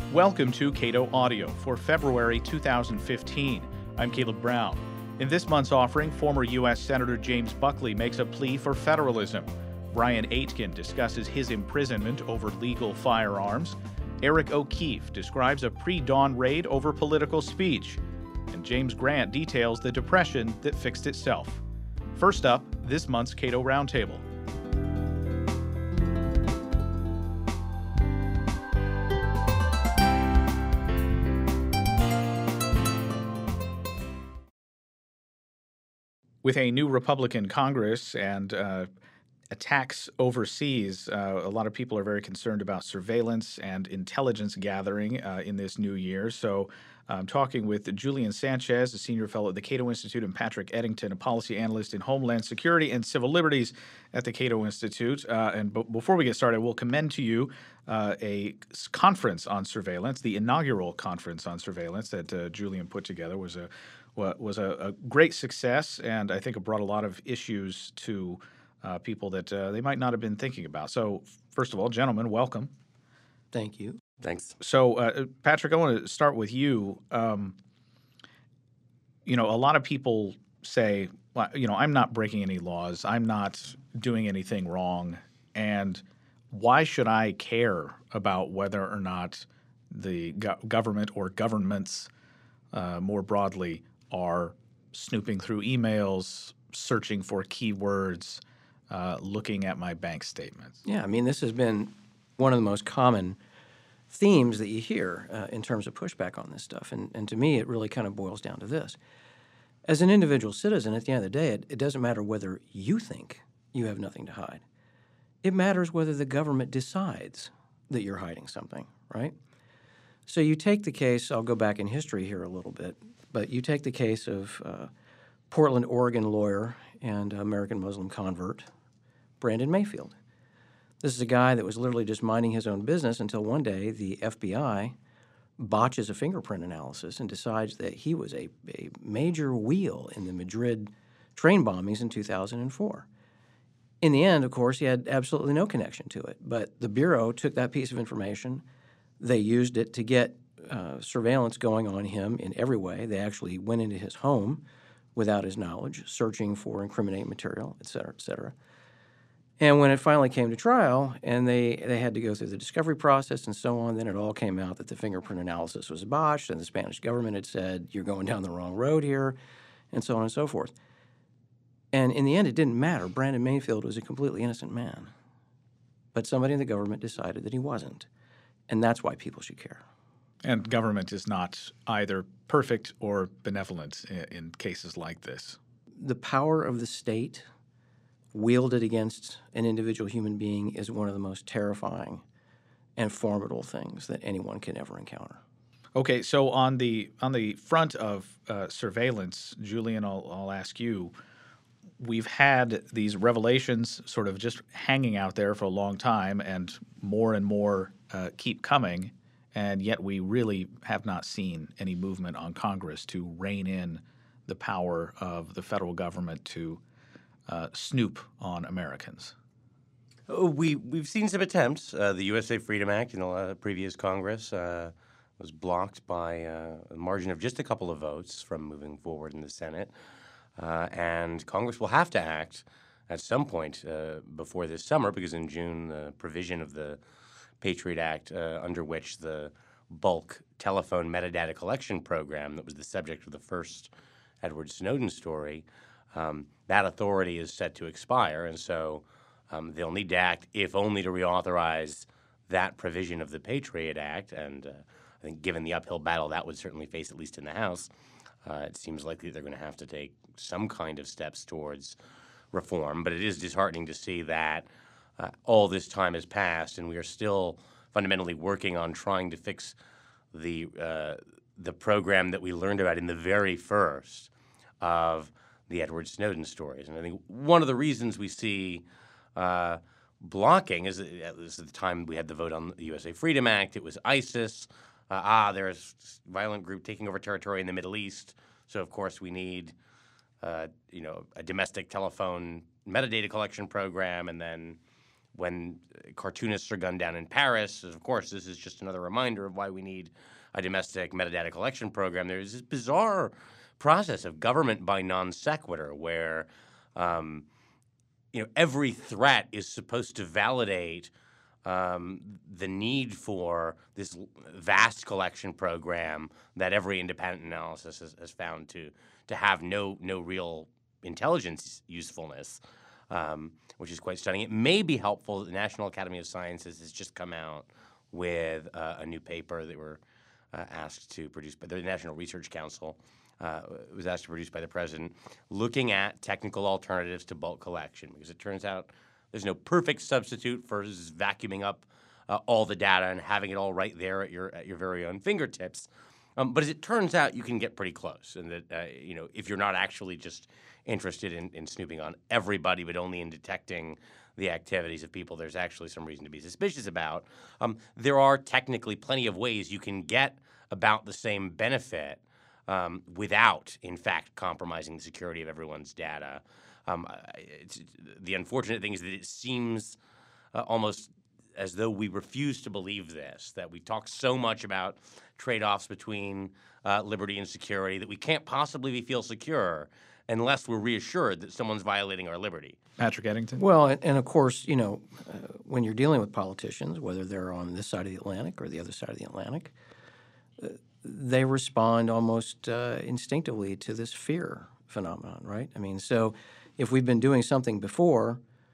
Welcome to Cato Audio for February 2015. I'm Caleb Brown. In this month's offering, former U.S. Senator James Buckley makes a plea for federalism. Brian Aitken discusses his imprisonment over legal firearms. Eric O'Keefe describes a pre-dawn raid over political speech. And James Grant details the depression that fixed itself. First up, this month's Cato Roundtable. With a new Republican Congress and attacks overseas, a lot of people are very concerned about surveillance and intelligence gathering in this new year. So I'm talking with Julian Sanchez, a senior fellow at the Cato Institute, and Patrick Eddington, a policy analyst in Homeland Security and Civil Liberties at the Cato Institute. Before we get started, I will commend to you a conference on surveillance. The inaugural conference on surveillance that Julian put together was a great success, and I think it brought a lot of issues to people that they might not have been thinking about. So, first of all, gentlemen, welcome. Thank you. Thanks. So, Patrick, I want to start with you. A lot of people say, well, I'm not breaking any laws. I'm not doing anything wrong. And why should I care about whether or not the government or governments more broadly are snooping through emails, searching for keywords, looking at my bank statements? Yeah, I mean, this has been one of the most common themes that you hear in terms of pushback on this stuff. And to me, it really kind of boils down to this. As an individual citizen, at the end of the day, it doesn't matter whether you think you have nothing to hide. It matters whether the government decides that you're hiding something, right? So you take the case, I'll go back in history here a little bit, but you take the case of Portland, Oregon lawyer and American Muslim convert, Brandon Mayfield. This is a guy that was literally just minding his own business until one day the FBI botches a fingerprint analysis and decides that he was a major wheel in the Madrid train bombings in 2004. In the end, of course, he had absolutely no connection to it, but the Bureau took that piece of information. They used it to get surveillance going on him in every way. They actually went into his home without his knowledge, searching for incriminating material, et cetera, et cetera. And when it finally came to trial and they had to go through the discovery process and so on, then it all came out that the fingerprint analysis was botched and the Spanish government had said, you're going down the wrong road here, and so on and so forth. And in the end, it didn't matter. Brandon Mayfield was a completely innocent man. But somebody in the government decided that he wasn't. And that's why people should care. And government is not either perfect or benevolent in cases like this. The power of the state wielded against an individual human being is one of the most terrifying and formidable things that anyone can ever encounter. Okay, so on the front of surveillance, Julian, I'll ask you. We've had these revelations sort of just hanging out there for a long time, and more keep coming, and yet we really have not seen any movement on Congress to rein in the power of the federal government to snoop on Americans. We've seen some attempts. The USA Freedom Act in the previous Congress was blocked by a margin of just a couple of votes from moving forward in the Senate. And Congress will have to act at some point before this summer, because in June, the provision of the Patriot Act under which the bulk telephone metadata collection program that was the subject of the first Edward Snowden story, that authority is set to expire. And so they'll need to act, if only to reauthorize that provision of the Patriot Act. And I think given the uphill battle that would certainly face, at least in the House, it seems likely they're going to have to take some kind of steps towards reform. But it is disheartening to see that all this time has passed and we are still fundamentally working on trying to fix the program that we learned about in the very first of the Edward Snowden stories. And I think one of the reasons we see blocking is at the time we had the vote on the USA Freedom Act, it was ISIS. There's a violent group taking over territory in the Middle East. So, of course, we need a domestic telephone metadata collection program, and then when cartoonists are gunned down in Paris. Of course, this is just another reminder of why we need a domestic metadata collection program. There's this bizarre process of government by non sequitur where every threat is supposed to validate the need for this vast collection program that every independent analysis has found to have no real intelligence usefulness, which is quite stunning. It may be helpful that the National Academy of Sciences has just come out with a new paper that we're asked to produce by the National Research Council. Was asked to produce by the president, looking at technical alternatives to bulk collection, because it turns out there's no perfect substitute for just vacuuming up all the data and having it all right there at your very own fingertips. But as it turns out, you can get pretty close, and that if you're not actually just interested in snooping on everybody, but only in detecting the activities of people there's actually some reason to be suspicious about, there are technically plenty of ways you can get about the same benefit without, in fact, compromising the security of everyone's data. The unfortunate thing is that it seems almost as though we refuse to believe this, that we talk so much about trade-offs between liberty and security that we can't possibly feel secure unless we're reassured that someone's violating our liberty. Patrick Eddington? Well, and of course, when you're dealing with politicians, whether they're on this side of the Atlantic or the other side of the Atlantic, they respond almost instinctively to this fear phenomenon, right? I mean, so if we've been doing something before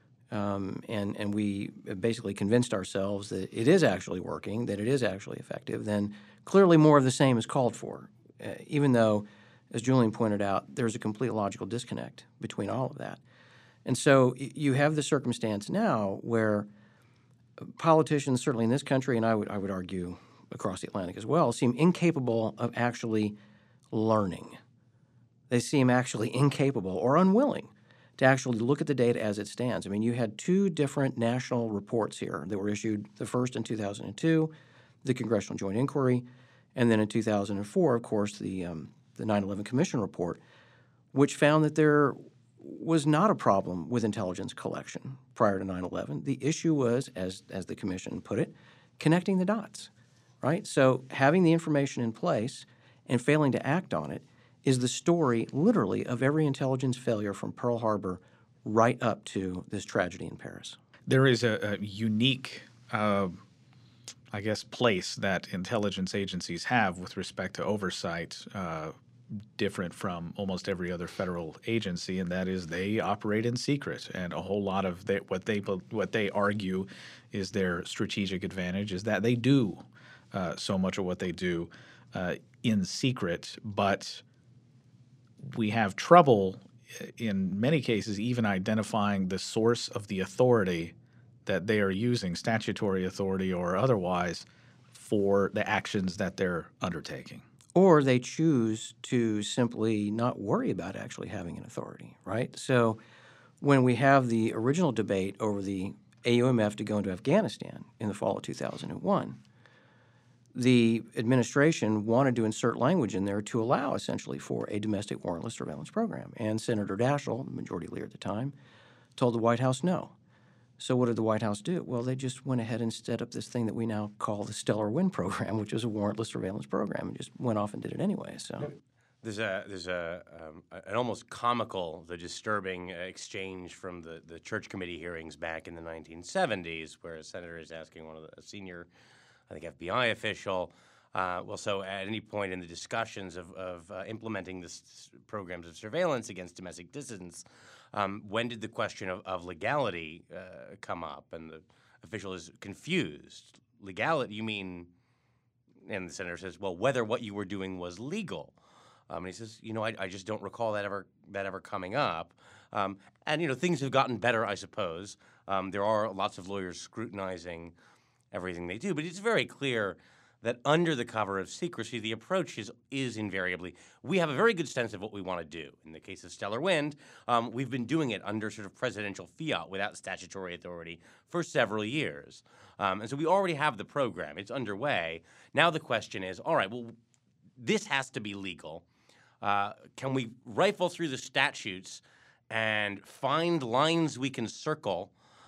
and we basically convinced ourselves that it is actually working, that it is actually effective, then clearly more of the same is called for, even though, as Julian pointed out, there's a complete logical disconnect between all of that. And so you have the circumstance now where politicians, certainly in this country, and I would argue across the Atlantic as well, seem incapable of actually learning. They seem actually incapable or unwilling to actually look at the data as it stands. I mean, you had two different national reports here that were issued, the first in 2002, the Congressional Joint Inquiry, and then in 2004, of course, the 9/11 Commission report, which found that there was not a problem with intelligence collection prior to 9/11. The issue was, as the Commission put it, connecting the dots. Right? So having the information in place and failing to act on it is the story, literally, of every intelligence failure from Pearl Harbor right up to this tragedy in Paris. There is a unique, place that intelligence agencies have with respect to oversight, different from almost every other federal agency, and that is they operate in secret. And a whole lot of what they argue is their strategic advantage is that they do so much of what they do in secret, but we have trouble in many cases even identifying the source of the authority that they are using, statutory authority or otherwise, for the actions that they're undertaking. Or they choose to simply not worry about actually having an authority, right? So when we have the original debate over the AUMF to go into Afghanistan in the fall of 2001, the administration wanted to insert language in there to allow essentially for a domestic warrantless surveillance program. And Senator Daschle, the majority leader at the time, told the White House no. So what did the White House do? Well, they just went ahead and set up this thing that we now call the Stellar Wind program, which is a warrantless surveillance program, and just went off and did it anyway. So there's an almost comical, the disturbing exchange from the Church Committee hearings back in the 1970s, where a senator is asking a senior, I think, FBI official, so at any point in the discussions of implementing this programs of surveillance against domestic dissidents, when did the question of legality come up? And the official is confused. Legality, you mean? And the senator says, well, whether what you were doing was legal. And he says, I just don't recall that ever coming up. And things have gotten better, I suppose. There are lots of lawyers scrutinizing everything they do, but it's very clear that under the cover of secrecy, the approach is invariably, we have a very good sense of what we want to do. In the case of Stellar Wind, we've been doing it under sort of presidential fiat without statutory authority for several years. And so we already have the program. It's underway. Now the question is, all right, well, this has to be legal. Can we rifle through the statutes and find lines we can circle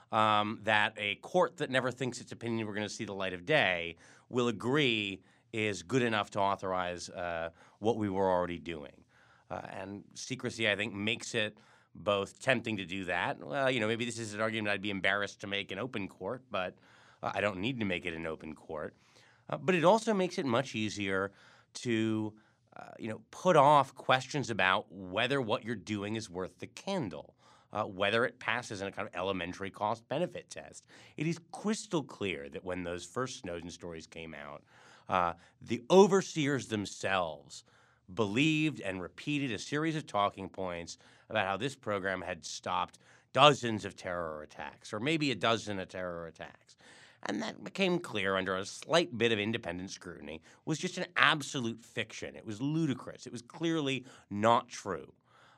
that a court that never thinks its opinion were going to see the light of day will agree is good enough to authorize what we were already doing. And secrecy, I think, makes it both tempting to do that. Well, maybe this is an argument I'd be embarrassed to make in open court, but I don't need to make it in open court. But it also makes it much easier to, put off questions about whether what you're doing is worth the candle, whether it passes in a kind of elementary cost-benefit test. It is crystal clear that when those first Snowden stories came out, the overseers themselves believed and repeated a series of talking points about how this program had stopped dozens of terror attacks, or maybe a dozen of terror attacks. And that became clear under a slight bit of independent scrutiny was just an absolute fiction. It was ludicrous. It was clearly not true.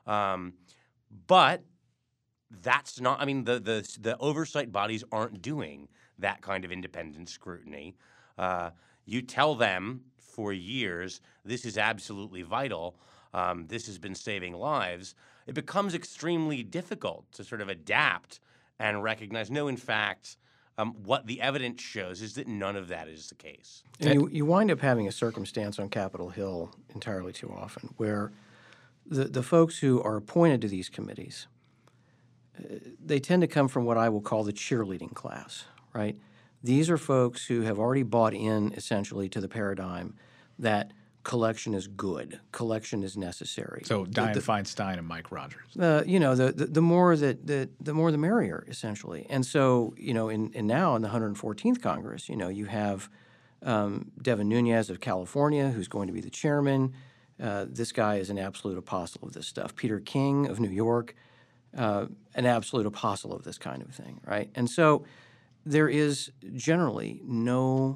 But that's not, the oversight bodies aren't doing that kind of independent scrutiny. You tell them for years, this is absolutely vital, this has been saving lives, it becomes extremely difficult to sort of adapt and recognize, no, in fact, what the evidence shows is that none of that is the case. And you wind up having a circumstance on Capitol Hill entirely too often where the folks who are appointed to these committees, they tend to come from what I will call the cheerleading class, right? These are folks who have already bought in essentially to the paradigm that collection is good, collection is necessary. So Dianne Feinstein and Mike Rogers. The more the more the merrier, essentially. And so, in now in the 114th Congress, you have Devin Nunes of California, who's going to be the chairman. This guy is an absolute apostle of this stuff. Peter King of New York, an absolute apostle of this kind of thing, right? And so there is generally no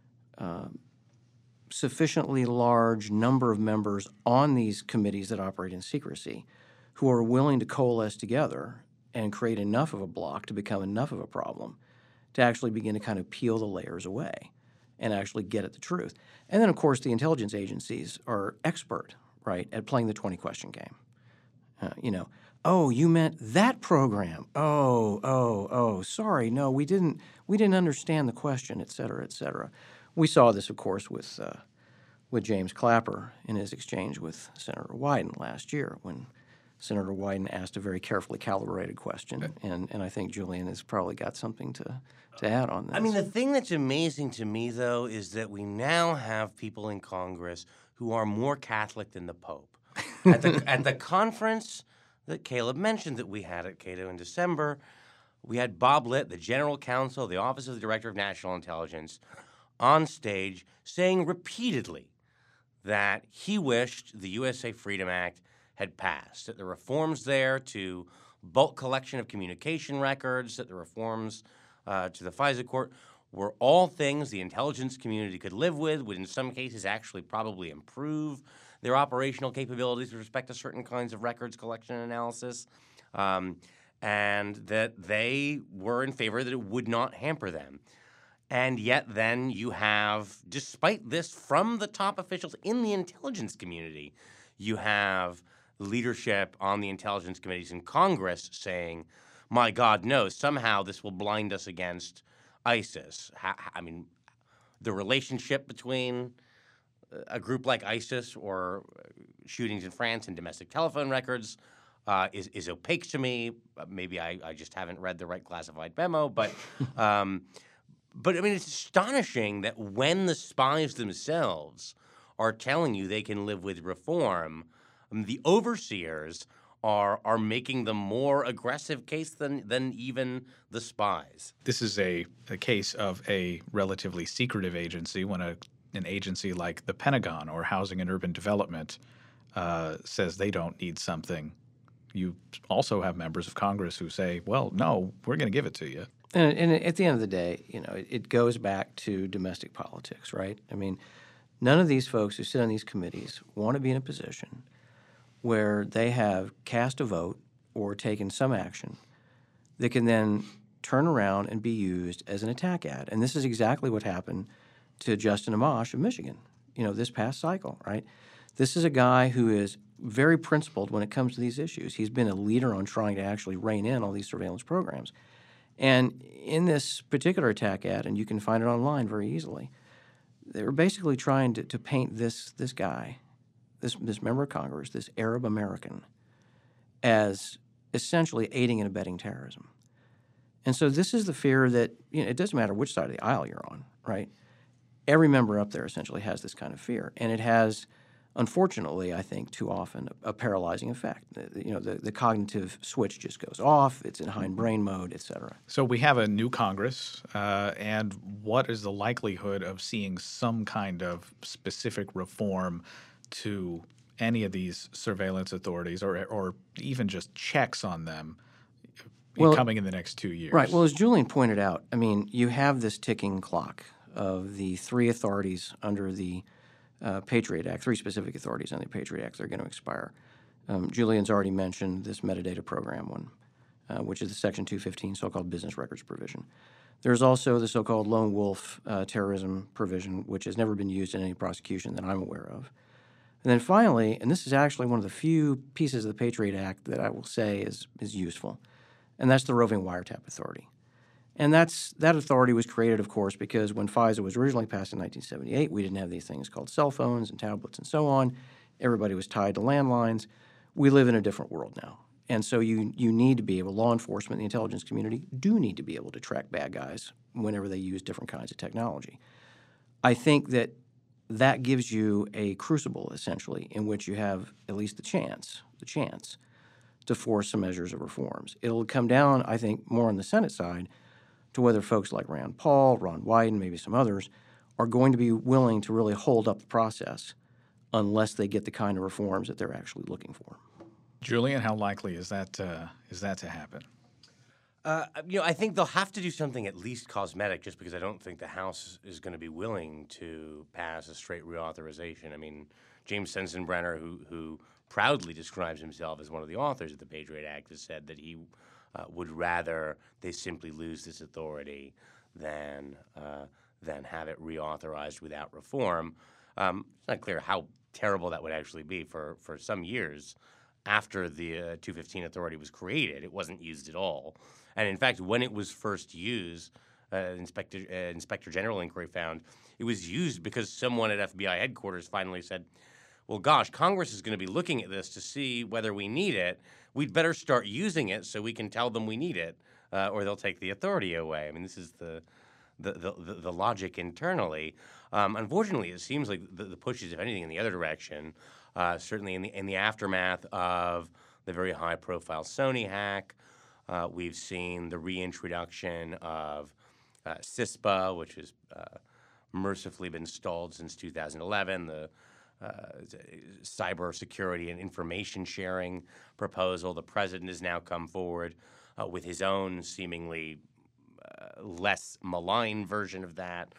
sufficiently large number of members on these committees that operate in secrecy who are willing to coalesce together and create enough of a block to become enough of a problem to actually begin to kind of peel the layers away and actually get at the truth. And then, of course, the intelligence agencies are expert, right, at playing the 20-question game. Oh, you meant that program. Oh, sorry, no, we didn't understand the question, et cetera, et cetera. We saw this, of course, with James Clapper in his exchange with Senator Wyden last year when Senator Wyden asked a very carefully calibrated question, and I think Julian has probably got something to add on this. The thing that's amazing to me, though, is that we now have people in Congress who are more Catholic than the Pope. At the conference that Caleb mentioned that we had at Cato in December, we had Bob Litt, the General Counsel, the Office of the Director of National Intelligence, on stage saying repeatedly that he wished the USA Freedom Act had passed, that the reforms there to bulk collection of communication records, that the reforms to the FISA court were all things the intelligence community could live with, would in some cases actually probably improve their operational capabilities with respect to certain kinds of records collection and analysis, and that they were in favor that it would not hamper them. And yet then you have, despite this from the top officials in the intelligence community, you have leadership on the intelligence committees in Congress saying, my God, no, somehow this will blind us against ISIS. The relationship between a group like ISIS or shootings in France and domestic telephone records is opaque to me. Maybe I just haven't read the right classified memo, but it's astonishing that when the spies themselves are telling you they can live with reform, the overseers are making the more aggressive case than even the spies. This is a case of a relatively secretive agency when an agency like the Pentagon or Housing and Urban Development says they don't need something. You also have members of Congress who say, well, no, we're going to give it to you. And at the end of the day, it goes back to domestic politics, right? None of these folks who sit on these committees want to be in a position where they have cast a vote or taken some action that can then turn around and be used as an attack ad. And this is exactly what happened to Justin Amash of Michigan, this past cycle, right? This is a guy who is very principled when it comes to these issues. He's been a leader on trying to actually rein in all these surveillance programs. And in this particular attack ad, and you can find it online very easily, they were basically trying to paint this guy, this member of Congress, this Arab American, as essentially aiding and abetting terrorism. And so this is the fear that, it doesn't matter which side of the aisle you're on, right? Every member up there essentially has this kind of fear. And it has, unfortunately, I think, too often a paralyzing effect. The cognitive switch just goes off. It's in hindbrain mode, et cetera. So we have a new Congress, and what is the likelihood of seeing some kind of specific reform to any of these surveillance authorities or even just checks on them coming in the next 2 years? Right. Well, as Julian pointed out, I mean, you have this ticking clock of the three authorities under the Patriot Act, three specific authorities under the Patriot Act that are going to expire. Julian's already mentioned this metadata program one, which is the Section 215 so-called business records provision. There's also the so-called lone wolf terrorism provision, which has never been used in any prosecution that I'm aware of. And then finally, and this is actually one of the few pieces of the Patriot Act that I will say is useful, and that's the roving wiretap authority. And that authority was created, of course, because when FISA was originally passed in 1978, we didn't have these things called cell phones and tablets and so on. Everybody was tied to landlines. We live in a different world now. And so you need to be able, law enforcement, the intelligence community do need to be able to track bad guys whenever they use different kinds of technology. I think that gives you a crucible, essentially, in which you have at least the chance to force some measures of reforms. It'll come down, I think, more on the Senate side to whether folks like Rand Paul, Ron Wyden, maybe some others, are going to be willing to really hold up the process unless they get the kind of reforms that they're actually looking for. Julian, how likely is that to happen? I think they'll have to do something at least cosmetic, just because I don't think the House is going to be willing to pass a straight reauthorization. I mean, James Sensenbrenner, who proudly describes himself as one of the authors of the Patriot Act, has said that he would rather they simply lose this authority than have it reauthorized without reform. It's not clear how terrible that would actually be. For some years after the 215 authority was created, it wasn't used at all. And in fact, when it was first used, Inspector General inquiry found it was used because someone at FBI headquarters finally said, well, gosh, Congress is going to be looking at this to see whether we need it. We'd better start using it so we can tell them we need it, or they'll take the authority away. I mean, this is the logic internally. Unfortunately, it seems like the push is, if anything, in the other direction. Certainly in the aftermath of the very high-profile Sony hack, we've seen the reintroduction of CISPA, which has mercifully been stalled since 2011. The cybersecurity and information sharing proposal. The president has now come forward with his own seemingly less malign version of that.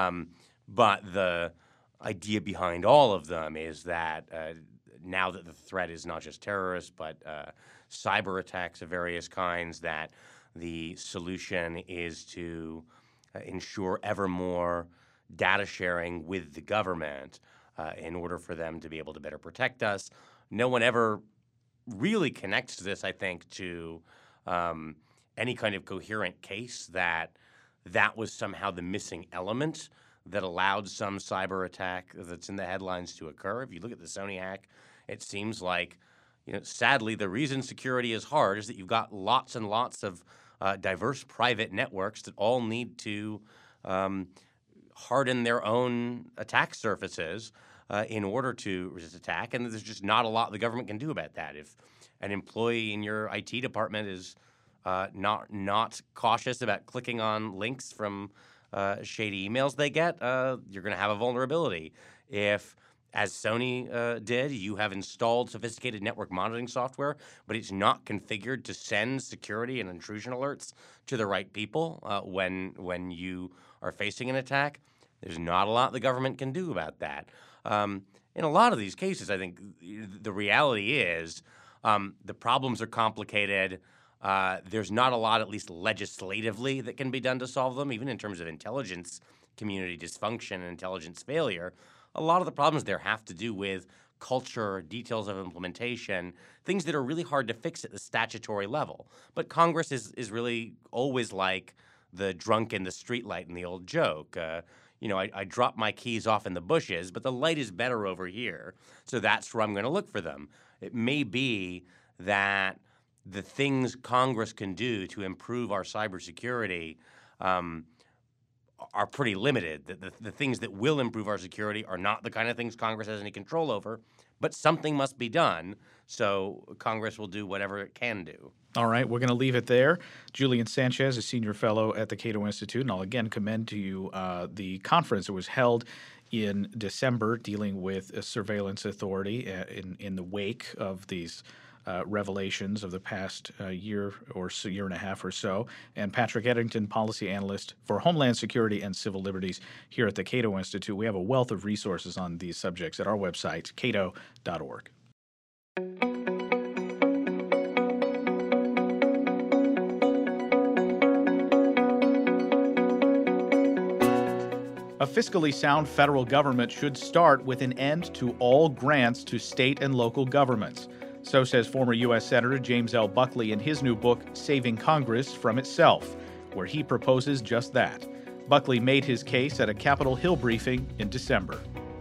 But the idea behind all of them is that now that the threat is not just terrorists, but cyber attacks of various kinds, that the solution is to ensure ever more data sharing with the government in order for them to be able to better protect us. No one ever really connects this, I think, to any kind of coherent case that was somehow the missing element that allowed some cyber attack that's in the headlines to occur. If you look at the Sony hack, it seems like, sadly, the reason security is hard is that you've got lots and lots of diverse private networks that all need to harden their own attack surfaces in order to resist attack, and there's just not a lot the government can do about that. If an employee in your IT department is not cautious about clicking on links from shady emails they get, you're going to have a vulnerability. If, as Sony did, you have installed sophisticated network monitoring software, but it's not configured to send security and intrusion alerts to the right people when you are facing an attack, there's not a lot the government can do about that. In a lot of these cases, I think the reality is the problems are complicated. There's not a lot, at least legislatively, that can be done to solve them, even in terms of intelligence community dysfunction and intelligence failure. A lot of the problems there have to do with culture, details of implementation, things that are really hard to fix at the statutory level. But Congress is really always like the drunk in the streetlight in the old joke. I drop my keys off in the bushes, but the light is better over here. So that's where I'm going to look for them. It may be that the things Congress can do to improve our cybersecurity are pretty limited. The things that will improve our security are not the kind of things Congress has any control over, but something must be done, so Congress will do whatever it can do. All right, we're going to leave it there. Julian Sanchez, a senior fellow at the Cato Institute, and I'll again commend to you the conference that was held in December dealing with a surveillance authority in the wake of these revelations of the past year and a half or so. And Patrick Eddington, policy analyst for Homeland Security and Civil Liberties here at the Cato Institute. We have a wealth of resources on these subjects at our website, cato.org. A fiscally sound federal government should start with an end to all grants to state and local governments. So says former U.S. Senator James L. Buckley in his new book, Saving Congress from Itself, where he proposes just that. Buckley made his case at a Capitol Hill briefing in December.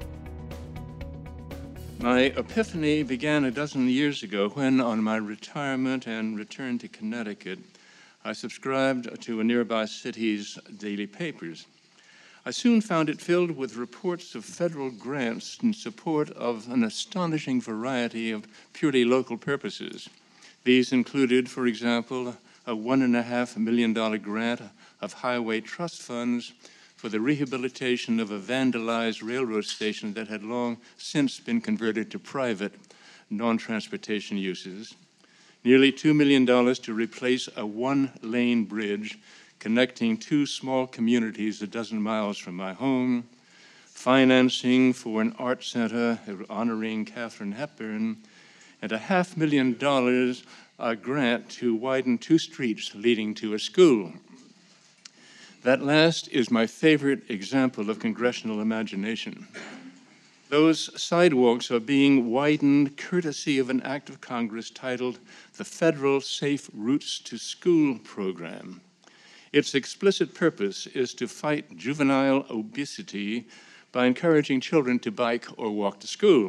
My epiphany began a dozen years ago when, on my retirement and return to Connecticut, I subscribed to a nearby city's daily papers. I soon found it filled with reports of federal grants in support of an astonishing variety of purely local purposes. These included, for example, a $1.5 million grant of highway trust funds for the rehabilitation of a vandalized railroad station that had long since been converted to private, non-transportation uses. Nearly $2 million to replace a one-lane bridge connecting two small communities a dozen miles from my home, financing for an art center honoring Katharine Hepburn, and a $500,000 grant to widen two streets leading to a school. That last is my favorite example of congressional imagination. Those sidewalks are being widened courtesy of an act of Congress titled the Federal Safe Routes to School Program. Its explicit purpose is to fight juvenile obesity by encouraging children to bike or walk to school.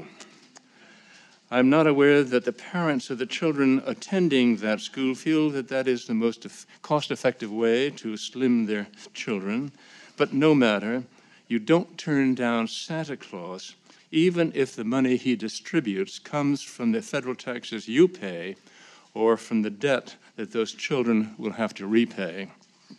I'm not aware that the parents of the children attending that school feel that that is the most cost-effective way to slim their children, but no matter, you don't turn down Santa Claus even if the money he distributes comes from the federal taxes you pay or from the debt that those children will have to repay.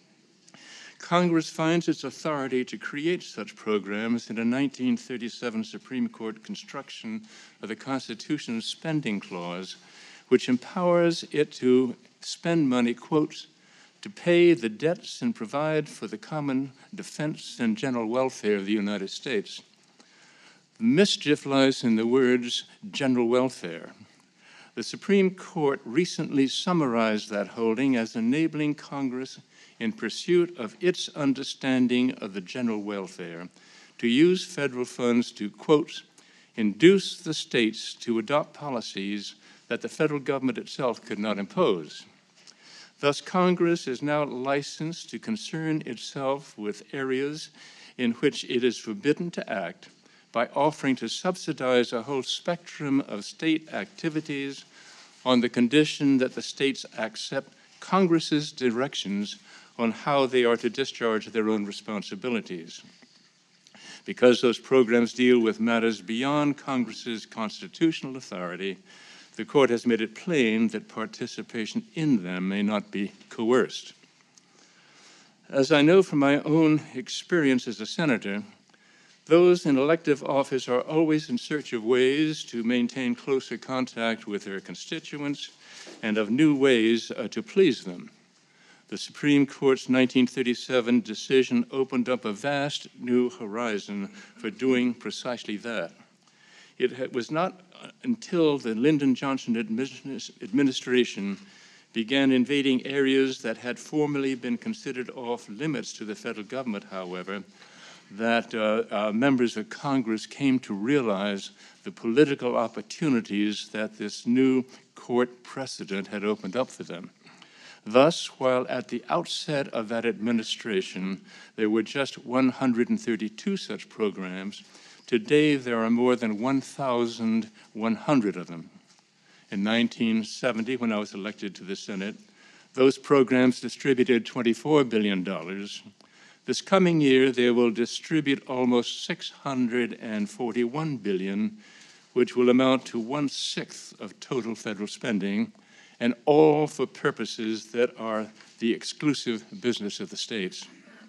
Congress finds its authority to create such programs in a 1937 Supreme Court construction of the Constitution's spending clause, which empowers it to spend money, quote, to pay the debts and provide for the common defense and general welfare of the United States. The mischief lies in the words general welfare. The Supreme Court recently summarized that holding as enabling Congress in pursuit of its understanding of the general welfare to use federal funds to, quote, induce the states to adopt policies that the federal government itself could not impose. Thus, Congress is now licensed to concern itself with areas in which it is forbidden to act by offering to subsidize a whole spectrum of state activities on the condition that the states accept Congress's directions on how they are to discharge their own responsibilities. Because those programs deal with matters beyond Congress's constitutional authority, the court has made it plain that participation in them may not be coerced. As I know from my own experience as a senator, those in elective office are always in search of ways to maintain closer contact with their constituents and of new ways to please them. The Supreme Court's 1937 decision opened up a vast new horizon for doing precisely that. It was not until the Lyndon Johnson administration began invading areas that had formerly been considered off limits to the federal government, however, that members of Congress came to realize the political opportunities that this new court precedent had opened up for them. Thus, while at the outset of that administration there were just 132 such programs, today there are more than 1,100 of them. In 1970, when I was elected to the Senate, those programs distributed $24 billion. This coming year, they will distribute almost $641 billion, which will amount to 1/6 of total federal spending, and all for purposes that are the exclusive business of the states.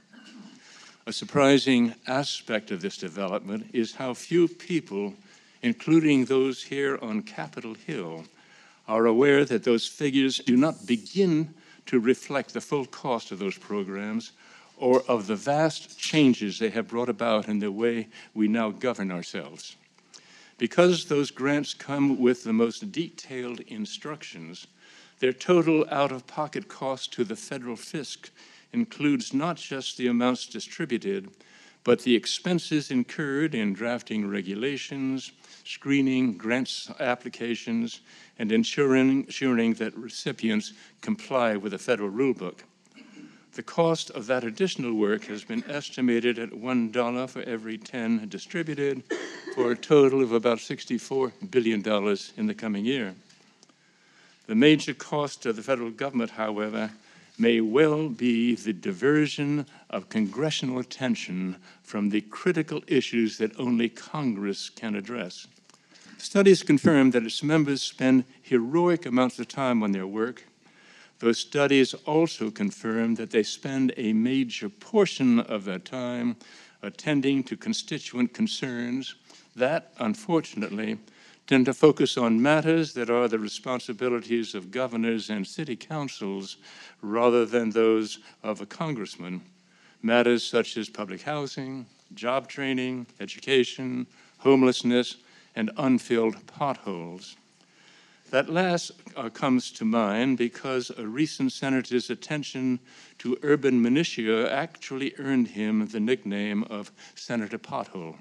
A surprising aspect of this development is how few people, including those here on Capitol Hill, are aware that those figures do not begin to reflect the full cost of those programs or of the vast changes they have brought about in the way we now govern ourselves. Because those grants come with the most detailed instructions, their total out-of-pocket cost to the federal fisc includes not just the amounts distributed, but the expenses incurred in drafting regulations, screening grants applications, and ensuring that recipients comply with the federal rulebook. The cost of that additional work has been estimated at $1 for every 10 distributed, for a total of about $64 billion in the coming year. The major cost of the federal government, however, may well be the diversion of congressional attention from the critical issues that only Congress can address. Studies confirm that its members spend heroic amounts of time on their work. Those studies also confirm that they spend a major portion of their time attending to constituent concerns that, unfortunately, tend to focus on matters that are the responsibilities of governors and city councils rather than those of a congressman. Matters such as public housing, job training, education, homelessness, and unfilled potholes. That last comes to mind because a recent senator's attention to urban minutiae actually earned him the nickname of Senator Pothole.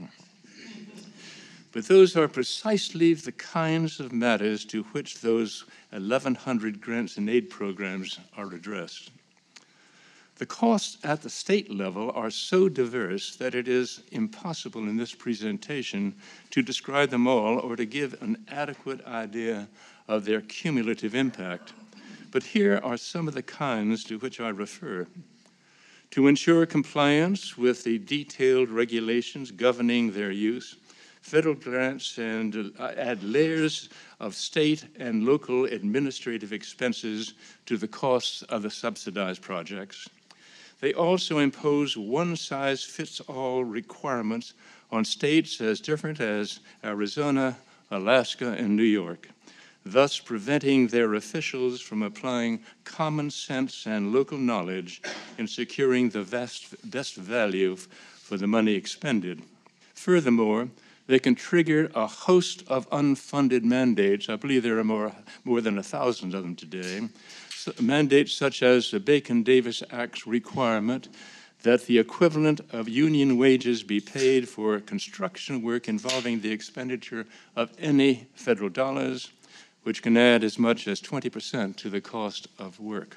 But those are precisely the kinds of matters to which those 1,100 grants and aid programs are addressed. The costs at the state level are so diverse that it is impossible in this presentation to describe them all or to give an adequate idea of their cumulative impact. But here are some of the kinds to which I refer. To ensure compliance with the detailed regulations governing their use, federal grants and add layers of state and local administrative expenses to the costs of the subsidized projects. They also impose one-size-fits-all requirements on states as different as Arizona, Alaska, and New York, thus preventing their officials from applying common sense and local knowledge in securing the best value for the money expended. Furthermore, they can trigger a host of unfunded mandates. I believe there are more than 1,000 of them today. Mandates such as the Bacon-Davis Act's requirement that the equivalent of union wages be paid for construction work involving the expenditure of any federal dollars, which can add as much as 20% to the cost of work.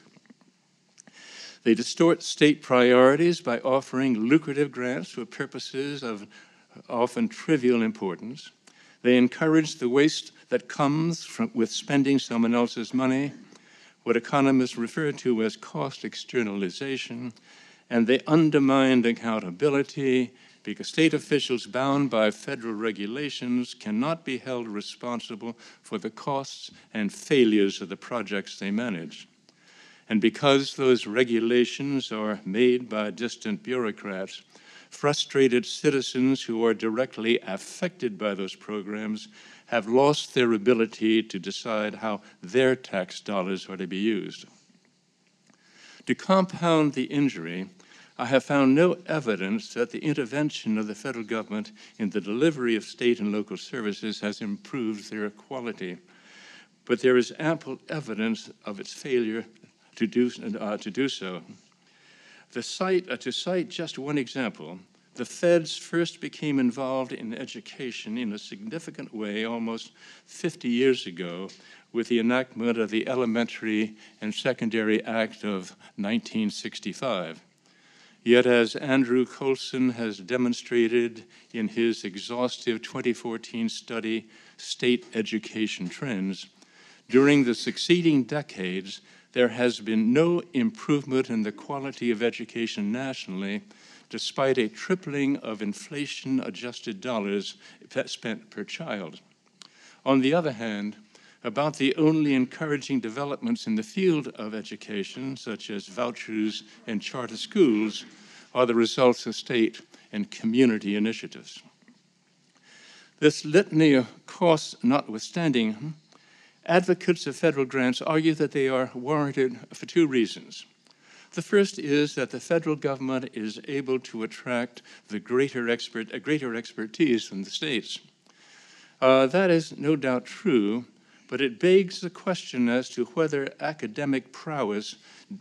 They distort state priorities by offering lucrative grants for purposes of often trivial importance. They encourage the waste that comes with spending someone else's money, what economists refer to as cost externalization, and they undermine accountability because state officials bound by federal regulations cannot be held responsible for the costs and failures of the projects they manage. And because those regulations are made by distant bureaucrats, frustrated citizens who are directly affected by those programs have lost their ability to decide how their tax dollars are to be used. To compound the injury, I have found no evidence that the intervention of the federal government in the delivery of state and local services has improved their quality, but there is ample evidence of its failure to do so. To cite just one example, the feds first became involved in education in a significant way almost 50 years ago with the enactment of the Elementary and Secondary Act of 1965. Yet, as Andrew Coulson has demonstrated in his exhaustive 2014 study, State Education Trends, during the succeeding decades, there has been no improvement in the quality of education nationally, despite a tripling of inflation-adjusted dollars spent per child. On the other hand, about the only encouraging developments in the field of education, such as vouchers and charter schools, are the results of state and community initiatives. This litany of costs notwithstanding, advocates of federal grants argue that they are warranted for two reasons. The first is that the federal government is able to attract a greater expertise from the states. That is no doubt true, but it begs the question as to whether academic prowess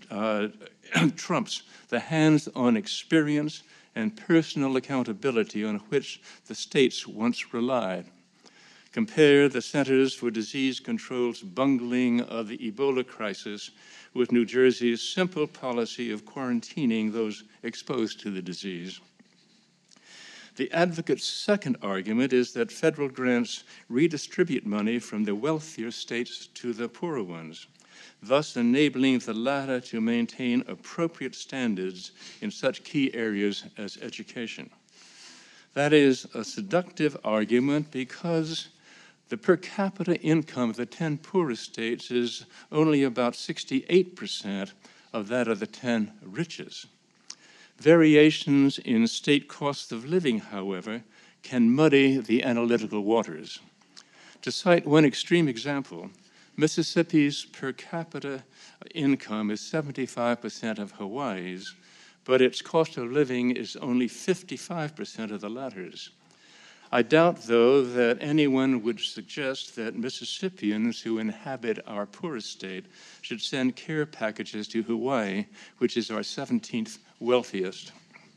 trumps the hands-on experience and personal accountability on which the states once relied. Compare the Centers for Disease Control's bungling of the Ebola crisis with New Jersey's simple policy of quarantining those exposed to the disease. The advocate's second argument is that federal grants redistribute money from the wealthier states to the poorer ones, thus enabling the latter to maintain appropriate standards in such key areas as education. That is a seductive argument because the per capita income of the 10 poorest states is only about 68% of that of the 10 richest. Variations in state cost of living, however, can muddy the analytical waters. To cite one extreme example, Mississippi's per capita income is 75% of Hawaii's, but its cost of living is only 55% of the latter's. I doubt, though, that anyone would suggest that Mississippians who inhabit our poorest state should send care packages to Hawaii, which is our 17th wealthiest.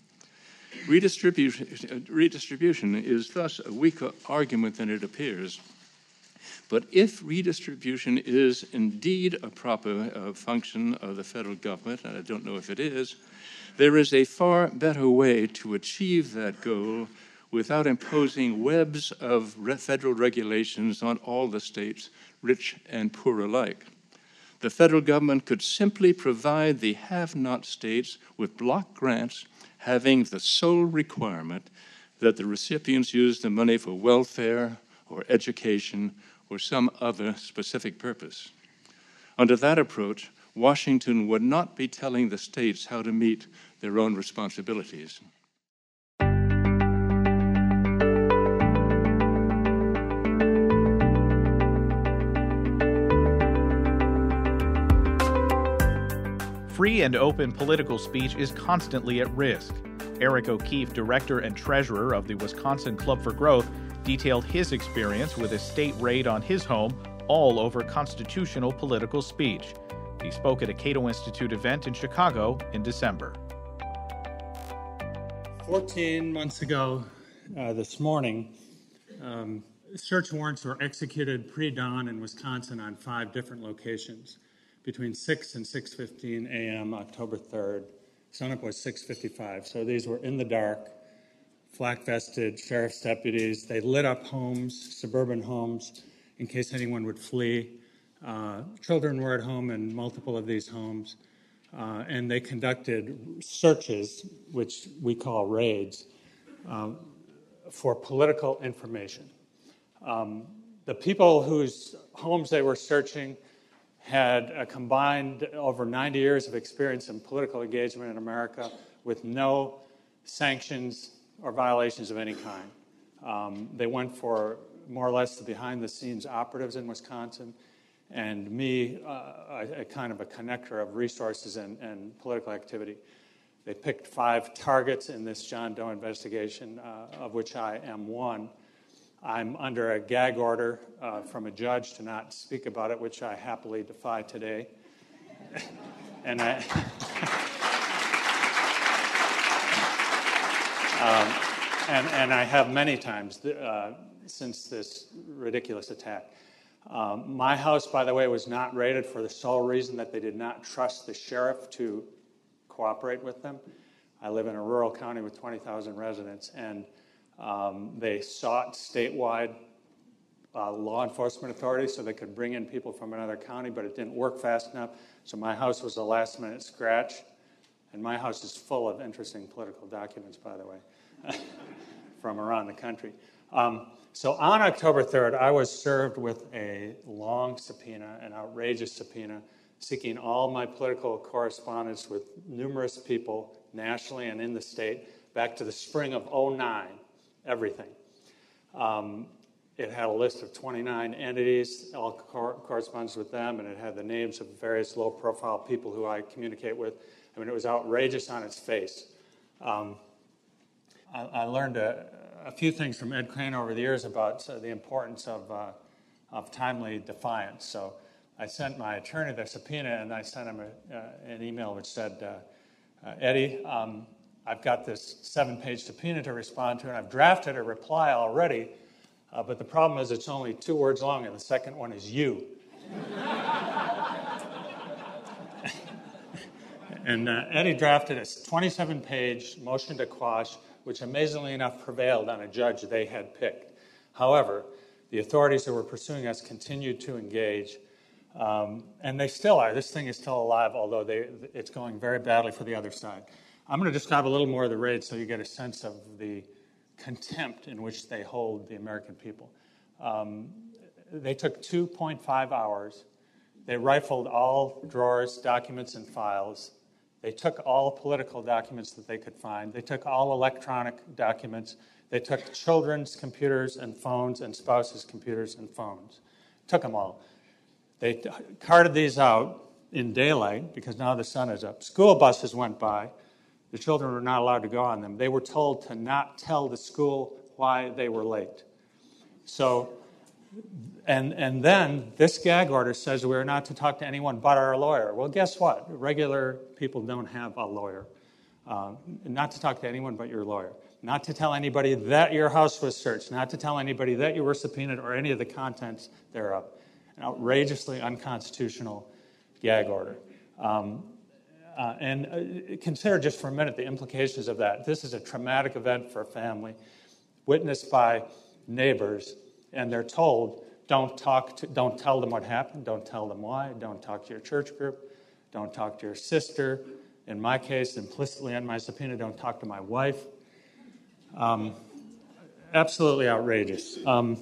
Redistribution is thus a weaker argument than it appears. But if redistribution is indeed a proper function of the federal government, and I don't know if it is, there is a far better way to achieve that goal without imposing webs of federal regulations on all the states, rich and poor alike. The federal government could simply provide the have-not states with block grants having the sole requirement that the recipients use the money for welfare or education or some other specific purpose. Under that approach, Washington would not be telling the states how to meet their own responsibilities. Free and open political speech is constantly at risk. Eric O'Keefe, director and treasurer of the Wisconsin Club for Growth, detailed his experience with a state raid on his home, all over constitutional political speech. He spoke at a Cato Institute event in Chicago in December. 14 months ago this morning, search warrants were executed pre-dawn in Wisconsin on 5 different locations between 6 and 6:15 a.m. October 3rd. Sunup was 6:55, so these were in the dark, flak-vested sheriff's deputies. They lit up homes, suburban homes, in case anyone would flee. Children were at home in multiple of these homes, and they conducted searches, which we call raids, for political information. The people whose homes they were searching had a combined over 90 years of experience in political engagement in America with no sanctions or violations of any kind. They went for more or less the behind-the-scenes operatives in Wisconsin, and me, a kind of a connector of resources and political activity. They picked 5 targets in this John Doe investigation, of which I am one. I'm under a gag order from a judge to not speak about it, which I happily defy today. And I have many times since this ridiculous attack. My house, by the way, was not raided for the sole reason that they did not trust the sheriff to cooperate with them. I live in a rural county with 20,000 residents, and they sought statewide law enforcement authorities so they could bring in people from another county, but it didn't work fast enough. So my house was a last-minute scratch, and my house is full of interesting political documents, by the way, from around the country. So on October 3rd, I was served with a long subpoena, an outrageous subpoena, seeking all my political correspondence with numerous people nationally and in the state back to the spring of '09, everything. It had a list of 29 entities, all correspondence with them, and it had the names of various low-profile people who I communicate with. I mean, it was outrageous on its face. I learned a few things from Ed Crane over the years about the importance of timely defiance. So I sent my attorney the subpoena, and I sent him an email which said, Eddie, I've got this 7-page subpoena to respond to, and I've drafted a reply already, but the problem is it's only 2 words long, and the second one is you. And Eddie drafted a 27-page motion to quash, which amazingly enough prevailed on a judge they had picked. However, the authorities who were pursuing us continued to engage, and they still are. This thing is still alive, although it's going very badly for the other side. I'm going to describe a little more of the raid so you get a sense of the contempt in which they hold the American people. They took 2.5 hours. They rifled all drawers, documents, and files. They took all political documents that they could find. They took all electronic documents. They took children's computers and phones and spouses' computers and phones. Took them all. They carted these out in daylight because now the sun is up. School buses went by. The children were not allowed to go on them. They were told to not tell the school why they were late. So, and then this gag order says we're not to talk to anyone but our lawyer. Well, guess what? Regular people don't have a lawyer. Not to talk to anyone but your lawyer. Not to tell anybody that your house was searched. Not to tell anybody that you were subpoenaed or any of the contents thereof. An outrageously unconstitutional gag order. And consider just for a minute the implications of that. This is a traumatic event for a family, witnessed by neighbors, and they're told, don't tell them what happened, don't tell them why, don't talk to your church group, don't talk to your sister. In my case, implicitly on my subpoena, don't talk to my wife. Absolutely outrageous.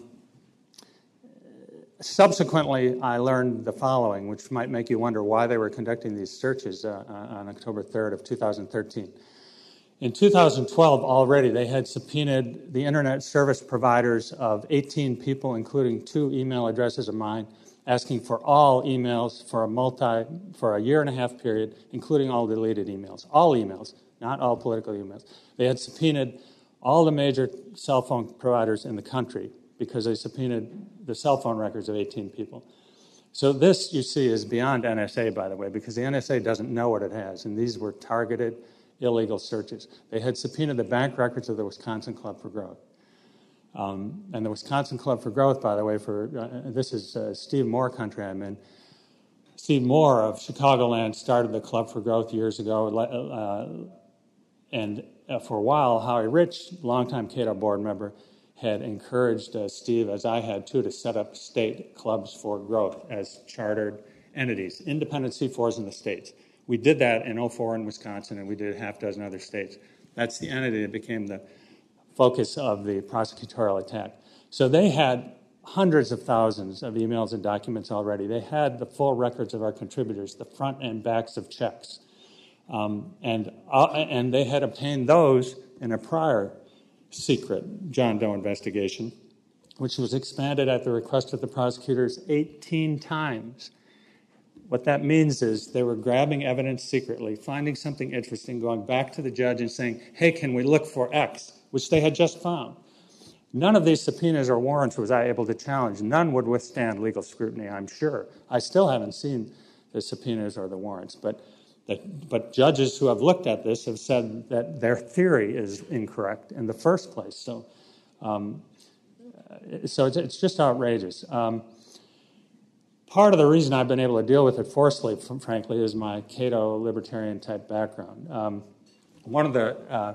Subsequently, I learned the following, which might make you wonder why they were conducting these searches on October 3rd of 2013. In 2012, already, they had subpoenaed the internet service providers of 18 people, including 2 email addresses of mine, asking for all emails for a year-and-a-half period, including all deleted emails. All emails, not all political emails. They had subpoenaed all the major cell phone providers in the country because they subpoenaed the cell phone records of 18 people. So this, you see, is beyond NSA, by the way, because the NSA doesn't know what it has, and these were targeted illegal searches. They had subpoenaed the bank records of the Wisconsin Club for Growth. And the Wisconsin Club for Growth, by the way, this is Steve Moore country I'm in. Steve Moore of Chicagoland started the Club for Growth years ago, and for a while, Howie Rich, longtime Cato board member, had encouraged Steve, as I had too, to set up state clubs for growth as chartered entities, independent C4s in the states. We did that in 2004 in Wisconsin, and we did a half dozen other states. That's the entity that became the focus of the prosecutorial attack. So they had hundreds of thousands of emails and documents already. They had the full records of our contributors, the front and backs of checks. And they had obtained those in a prior secret John Doe investigation, which was expanded at the request of the prosecutors 18 times. What that means is they were grabbing evidence secretly, finding something interesting, going back to the judge and saying, hey, can we look for X, which they had just found. None of these subpoenas or warrants was I able to challenge. None would withstand legal scrutiny, I'm sure. I still haven't seen the subpoenas or the warrants, but But judges who have looked at this have said that their theory is incorrect in the first place. So it's just outrageous. Part of the reason I've been able to deal with it forcefully, frankly, is my Cato libertarian-type background. One of the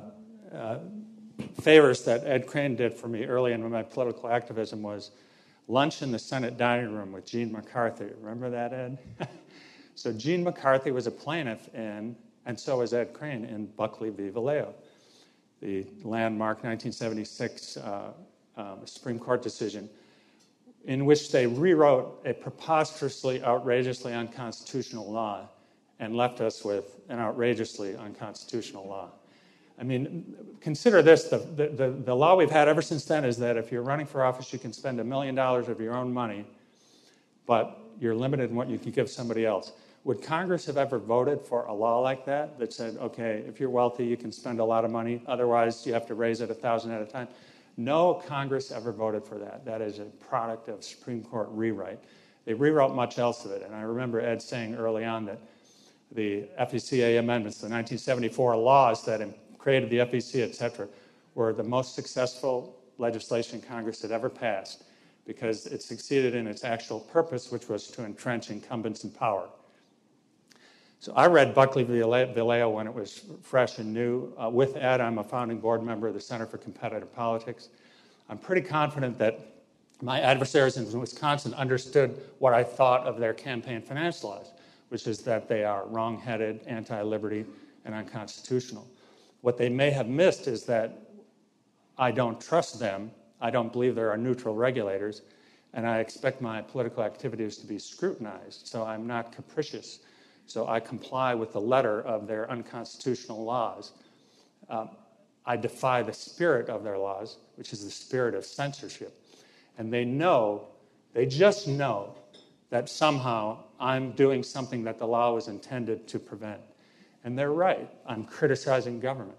favors that Ed Crane did for me early in my political activism was lunch in the Senate dining room with Gene McCarthy. Remember that, Ed? So Gene McCarthy was a plaintiff in, and so was Ed Crane, in Buckley v. Vallejo, the landmark 1976 Supreme Court decision, in which they rewrote a preposterously, outrageously unconstitutional law and left us with an outrageously unconstitutional law. I mean, consider this, the law we've had ever since then is that if you're running for office, you can spend $1 million of your own money, but you're limited in what you can give somebody else. Would Congress have ever voted for a law like that said, okay, if you're wealthy, you can spend a lot of money, otherwise you have to raise it 1,000 at a time? No Congress ever voted for that. That is a product of Supreme Court rewrite. They rewrote much else of it, and I remember Ed saying early on that the FECA amendments, the 1974 laws that created the FEC, et cetera, were the most successful legislation Congress had ever passed because it succeeded in its actual purpose, which was to entrench incumbents in power. So I read Buckley v. Vallejo when it was fresh and new. With Ed, I'm a founding board member of the Center for Competitive Politics. I'm pretty confident that my adversaries in Wisconsin understood what I thought of their campaign finance laws, which is that they are wrong-headed, anti-liberty, and unconstitutional. What they may have missed is that I don't trust them, I don't believe there are neutral regulators, and I expect my political activities to be scrutinized, so I'm not capricious. So I comply with the letter of their unconstitutional laws. I defy the spirit of their laws, which is the spirit of censorship. And they just know that somehow I'm doing something that the law was intended to prevent. And they're right. I'm criticizing government.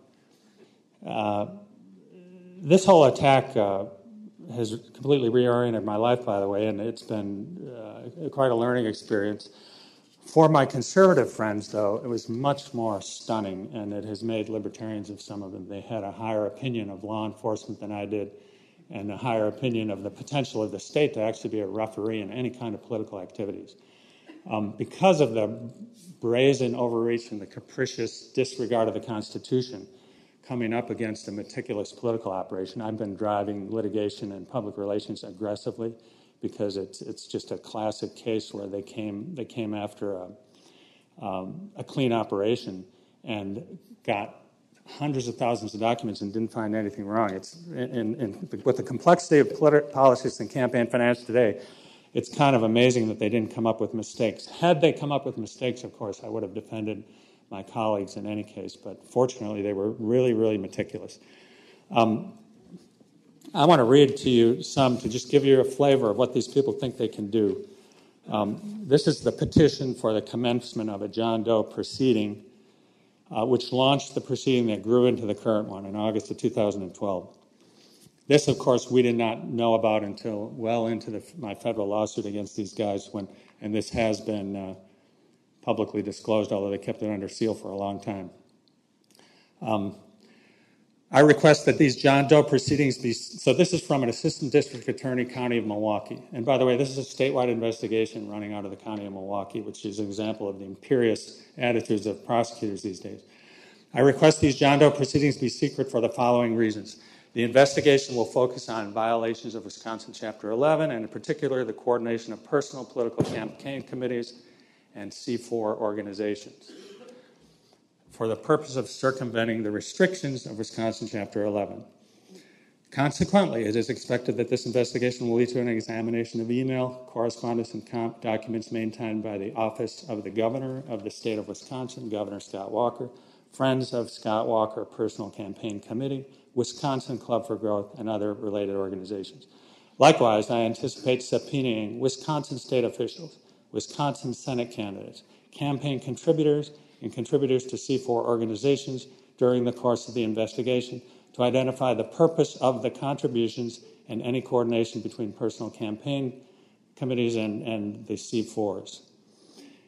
This whole attack has completely reoriented my life, by the way, and it's been quite a learning experience. For my conservative friends, though, it was much more stunning, and it has made libertarians of some of them. They had a higher opinion of law enforcement than I did, and a higher opinion of the potential of the state to actually be a referee in any kind of political activities. Because of the brazen overreach and the capricious disregard of the Constitution coming up against a meticulous political operation, I've been driving litigation and public relations aggressively, because it's just a classic case where they came after a clean operation and got hundreds of thousands of documents and didn't find anything wrong. It's with the complexity of politics and campaign finance today, it's kind of amazing that they didn't come up with mistakes. Had they come up with mistakes, of course, I would have defended my colleagues in any case, but fortunately they were really, really meticulous. I want to read to you some to just give you a flavor of what these people think they can do. This is the petition for the commencement of a John Doe proceeding, which launched the proceeding that grew into the current one in August of 2012. This, of course, we did not know about until well into my federal lawsuit against these guys, and this has been publicly disclosed, although they kept it under seal for a long time. I request that these John Doe proceedings be, so this is from an assistant district attorney, County of Milwaukee. And by the way, this is a statewide investigation running out of the County of Milwaukee, which is an example of the imperious attitudes of prosecutors these days. I request these John Doe proceedings be secret for the following reasons. The investigation will focus on violations of Wisconsin Chapter 11, and in particular, the coordination of personal political campaign committees and C4 organizations, for the purpose of circumventing the restrictions of Wisconsin Chapter 11. Consequently, it is expected that this investigation will lead to an examination of email, correspondence, and documents maintained by the Office of the Governor of the State of Wisconsin, Governor Scott Walker, Friends of Scott Walker Personal Campaign Committee, Wisconsin Club for Growth, and other related organizations. Likewise, I anticipate subpoenaing Wisconsin state officials, Wisconsin Senate candidates, campaign contributors, and contributors to C4 organizations during the course of the investigation to identify the purpose of the contributions and any coordination between personal campaign committees and the C4s.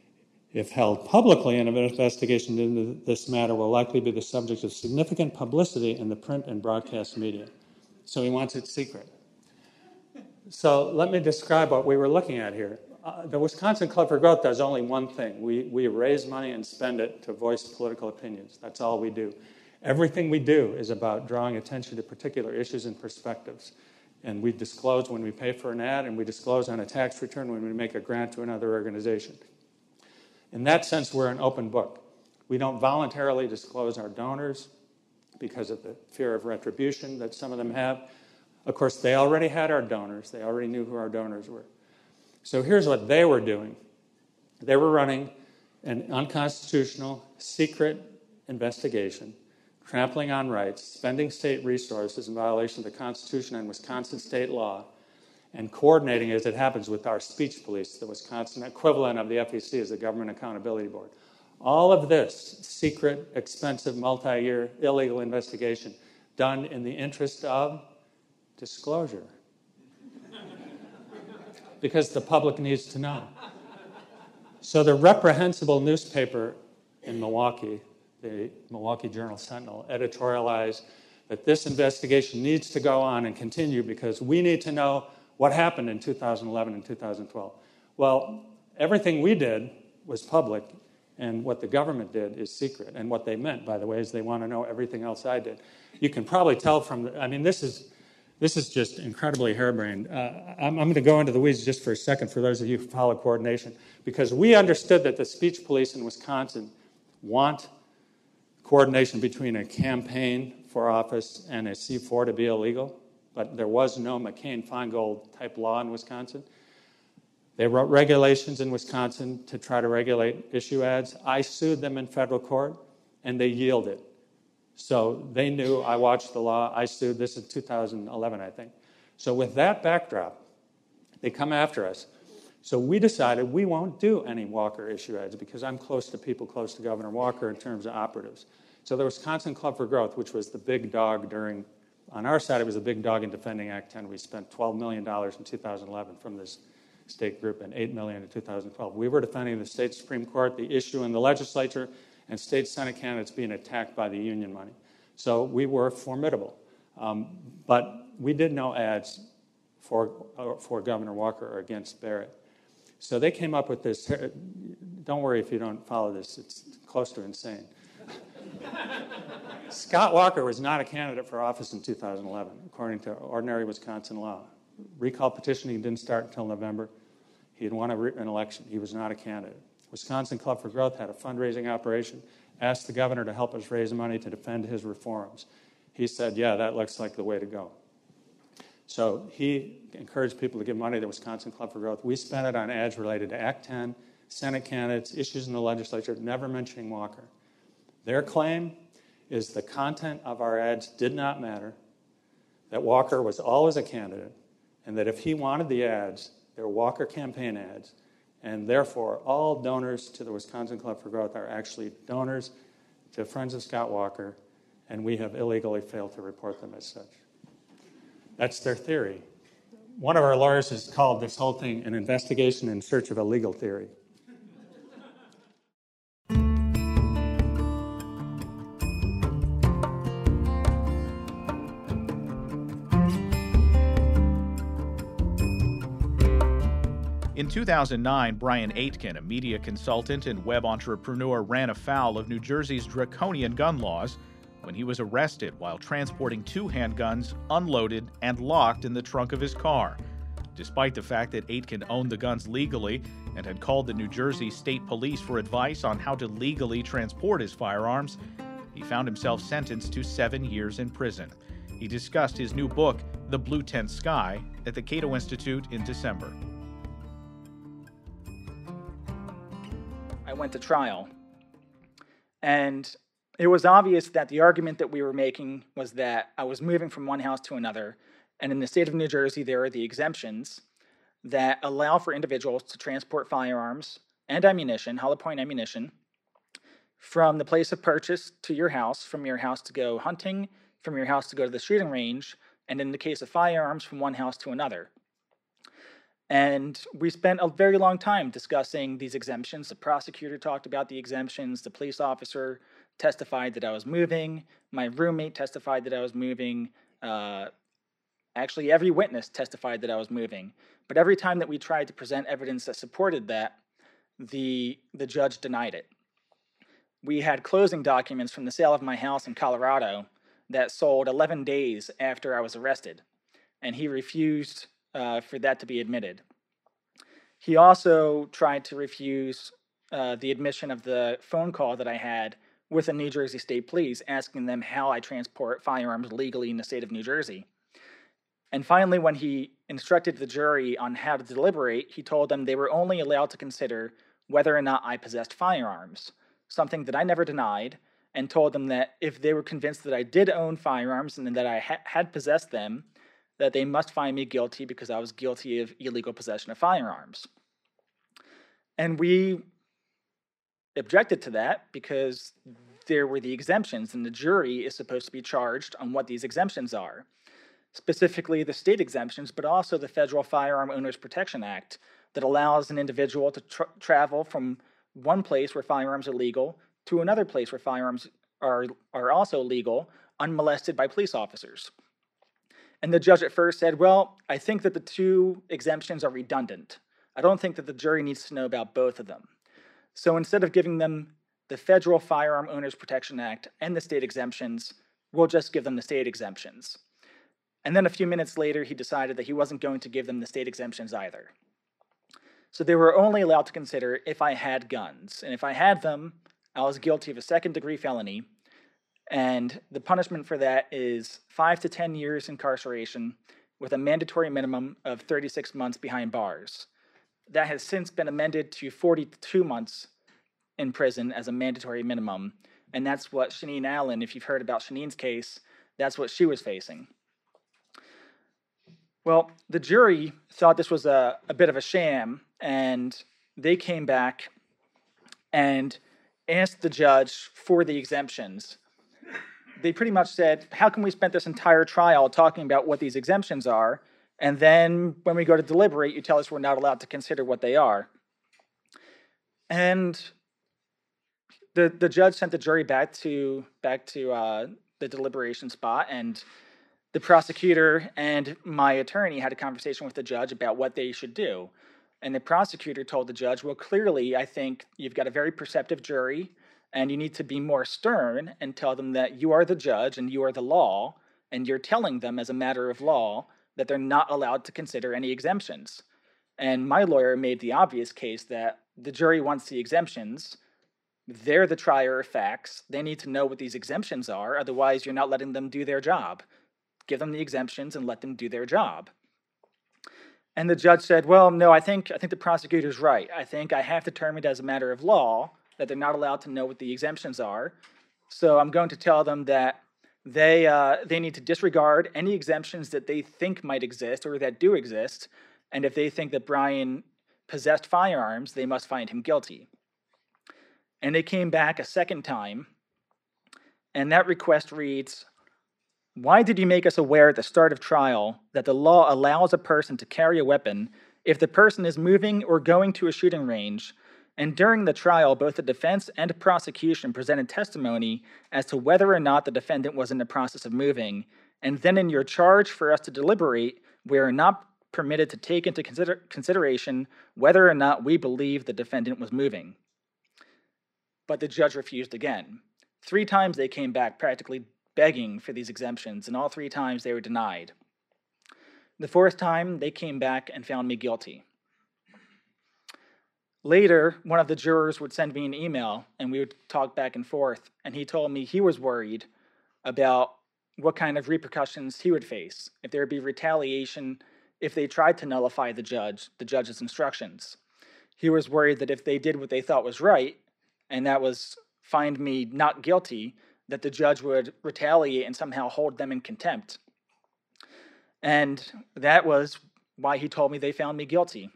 If held publicly, an investigation into this matter will likely be the subject of significant publicity in the print and broadcast media. So he wants it secret. So let me describe what we were looking at here. The Wisconsin Club for Growth does only one thing. We raise money and spend it to voice political opinions. That's all we do. Everything we do is about drawing attention to particular issues and perspectives. And we disclose when we pay for an ad, and we disclose on a tax return when we make a grant to another organization. In that sense, we're an open book. We don't voluntarily disclose our donors because of the fear of retribution that some of them have. Of course, they already had our donors. They already knew who our donors were. So here's what they were doing. They were running an unconstitutional, secret investigation, trampling on rights, spending state resources in violation of the Constitution and Wisconsin state law, and coordinating as it happens with our speech police. The Wisconsin equivalent of the FEC is the Government Accountability Board. All of this secret, expensive, multi-year, illegal investigation done in the interest of disclosure. Because the public needs to know. So the reprehensible newspaper in Milwaukee, the Milwaukee Journal-Sentinel, editorialized that this investigation needs to go on and continue because we need to know what happened in 2011 and 2012. Well, everything we did was public, and what the government did is secret. And what they meant, by the way, is they want to know everything else I did. You can probably tell from this is just incredibly harebrained. I'm going to go into the weeds just for a second for those of you who follow coordination, because we understood that the speech police in Wisconsin want coordination between a campaign for office and a C4 to be illegal, but there was no McCain-Feingold type law in Wisconsin. They wrote regulations in Wisconsin to try to regulate issue ads. I sued them in federal court, and they yielded. So they knew I watched the law. I sued. This in 2011, I think. So with that backdrop, they come after us. So we decided we won't do any Walker issue ads because I'm close to people close to Governor Walker in terms of operatives. So the Wisconsin Club for Growth, which was the big dog on our side, it was the big dog in defending Act 10. We spent $12 million in 2011 from this state group and $8 million in 2012. We were defending the state Supreme Court, the issue in the legislature, and state Senate candidates being attacked by the union money. So we were formidable. But we did no ads for Governor Walker or against Barrett. So they came up with this. Don't worry if you don't follow this. It's close to insane. Scott Walker was not a candidate for office in 2011, according to ordinary Wisconsin law. Recall petitioning didn't start until November. He had won an election. He was not a candidate. Wisconsin Club for Growth had a fundraising operation, asked the governor to help us raise money to defend his reforms. He said, yeah, that looks like the way to go. So he encouraged people to give money to the Wisconsin Club for Growth. We spent it on ads related to Act 10, Senate candidates, issues in the legislature, never mentioning Walker. Their claim is the content of our ads did not matter, that Walker was always a candidate, and that if he wanted the ads, they were Walker campaign ads, and therefore all donors to the Wisconsin Club for Growth are actually donors to Friends of Scott Walker, and we have illegally failed to report them as such. That's their theory. One of our lawyers has called this whole thing an investigation in search of a legal theory. In 2009, Brian Aitken, a media consultant and web entrepreneur, ran afoul of New Jersey's draconian gun laws when he was arrested while transporting 2 handguns unloaded and locked in the trunk of his car. Despite the fact that Aitken owned the guns legally and had called the New Jersey State Police for advice on how to legally transport his firearms, he found himself sentenced to 7 years in prison. He discussed his new book, The Blue Tent Sky, at the Cato Institute in December. I went to trial, and it was obvious that the argument that we were making was that I was moving from one house to another, and in the state of New Jersey, there are the exemptions that allow for individuals to transport firearms and ammunition, hollow point ammunition, from the place of purchase to your house, from your house to go hunting, from your house to go to the shooting range, and in the case of firearms, from one house to another. And we spent a very long time discussing these exemptions. The prosecutor talked about the exemptions. The police officer testified that I was moving. My roommate testified that I was moving. Actually, every witness testified that I was moving. But every time that we tried to present evidence that supported that, the judge denied it. We had closing documents from the sale of my house in Colorado that sold 11 days after I was arrested, and he refused for that to be admitted. He also tried to refuse the admission of the phone call that I had with the New Jersey State Police asking them how I transport firearms legally in the state of New Jersey. And finally, when he instructed the jury on how to deliberate, he told them they were only allowed to consider whether or not I possessed firearms, something that I never denied, and told them that if they were convinced that I did own firearms and that I had possessed them, that they must find me guilty because I was guilty of illegal possession of firearms. And we objected to that because there were the exemptions, and the jury is supposed to be charged on what these exemptions are. Specifically the state exemptions, but also the Federal Firearm Owners Protection Act that allows an individual to travel from one place where firearms are legal to another place where firearms are also legal, unmolested by police officers. And the judge at first said, well, I think that the two exemptions are redundant. I don't think that the jury needs to know about both of them. So instead of giving them the Federal Firearm Owners Protection Act and the state exemptions, we'll just give them the state exemptions. And then a few minutes later, he decided that he wasn't going to give them the state exemptions either. So they were only allowed to consider if I had guns. And if I had them, I was guilty of a second-degree felony. And the punishment for that is 5 to 10 years incarceration with a mandatory minimum of 36 months behind bars. That has since been amended to 42 months in prison as a mandatory minimum. And that's what Shaneen Allen, if you've heard about Shaneen's case, that's what she was facing. Well, the jury thought this was a bit of a sham, and they came back and asked the judge for the exemptions. They pretty much said, how can we spend this entire trial talking about what these exemptions are, and then when we go to deliberate, you tell us we're not allowed to consider what they are? And the judge sent the jury back to the deliberation spot, and the prosecutor and my attorney had a conversation with the judge about what they should do. And the prosecutor told the judge, well, clearly, I think you've got a very perceptive jury, and you need to be more stern and tell them that you are the judge and you are the law, and you're telling them as a matter of law that they're not allowed to consider any exemptions. And my lawyer made the obvious case that the jury wants the exemptions. They're the trier of facts. They need to know what these exemptions are. Otherwise, you're not letting them do their job. Give them the exemptions and let them do their job. And the judge said, well, no, I think the prosecutor's right. I think I have determined as a matter of law that they're not allowed to know what the exemptions are. So I'm going to tell them that they need to disregard any exemptions that they think might exist or that do exist. And if they think that Brian possessed firearms, they must find him guilty. And they came back a second time, and that request reads, why did you make us aware at the start of trial that the law allows a person to carry a weapon if the person is moving or going to a shooting range, and during the trial both the defense and prosecution presented testimony as to whether or not the defendant was in the process of moving, and then in your charge for us to deliberate, we are not permitted to take into consideration whether or not we believe the defendant was moving? But the judge refused again. 3 times they came back practically begging for these exemptions, and all 3 times they were denied. The 4th time, they came back and found me guilty. Later, one of the jurors would send me an email, and we would talk back and forth, and he told me he was worried about what kind of repercussions he would face, if there would be retaliation if they tried to nullify the judge's instructions. He was worried that if they did what they thought was right, and that was find me not guilty, that the judge would retaliate and somehow hold them in contempt. And that was why he told me they found me guilty.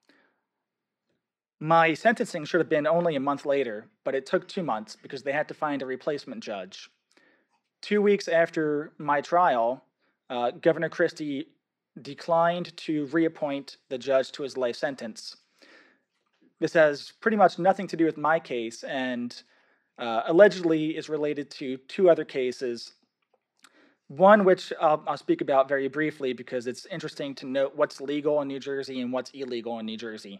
My sentencing should have been only a month later, but it took 2 months because they had to find a replacement judge. 2 weeks after my trial, Governor Christie declined to reappoint the judge to his life sentence. This has pretty much nothing to do with my case, and allegedly is related to two other cases. One which I'll speak about very briefly because it's interesting to note what's legal in New Jersey and what's illegal in New Jersey.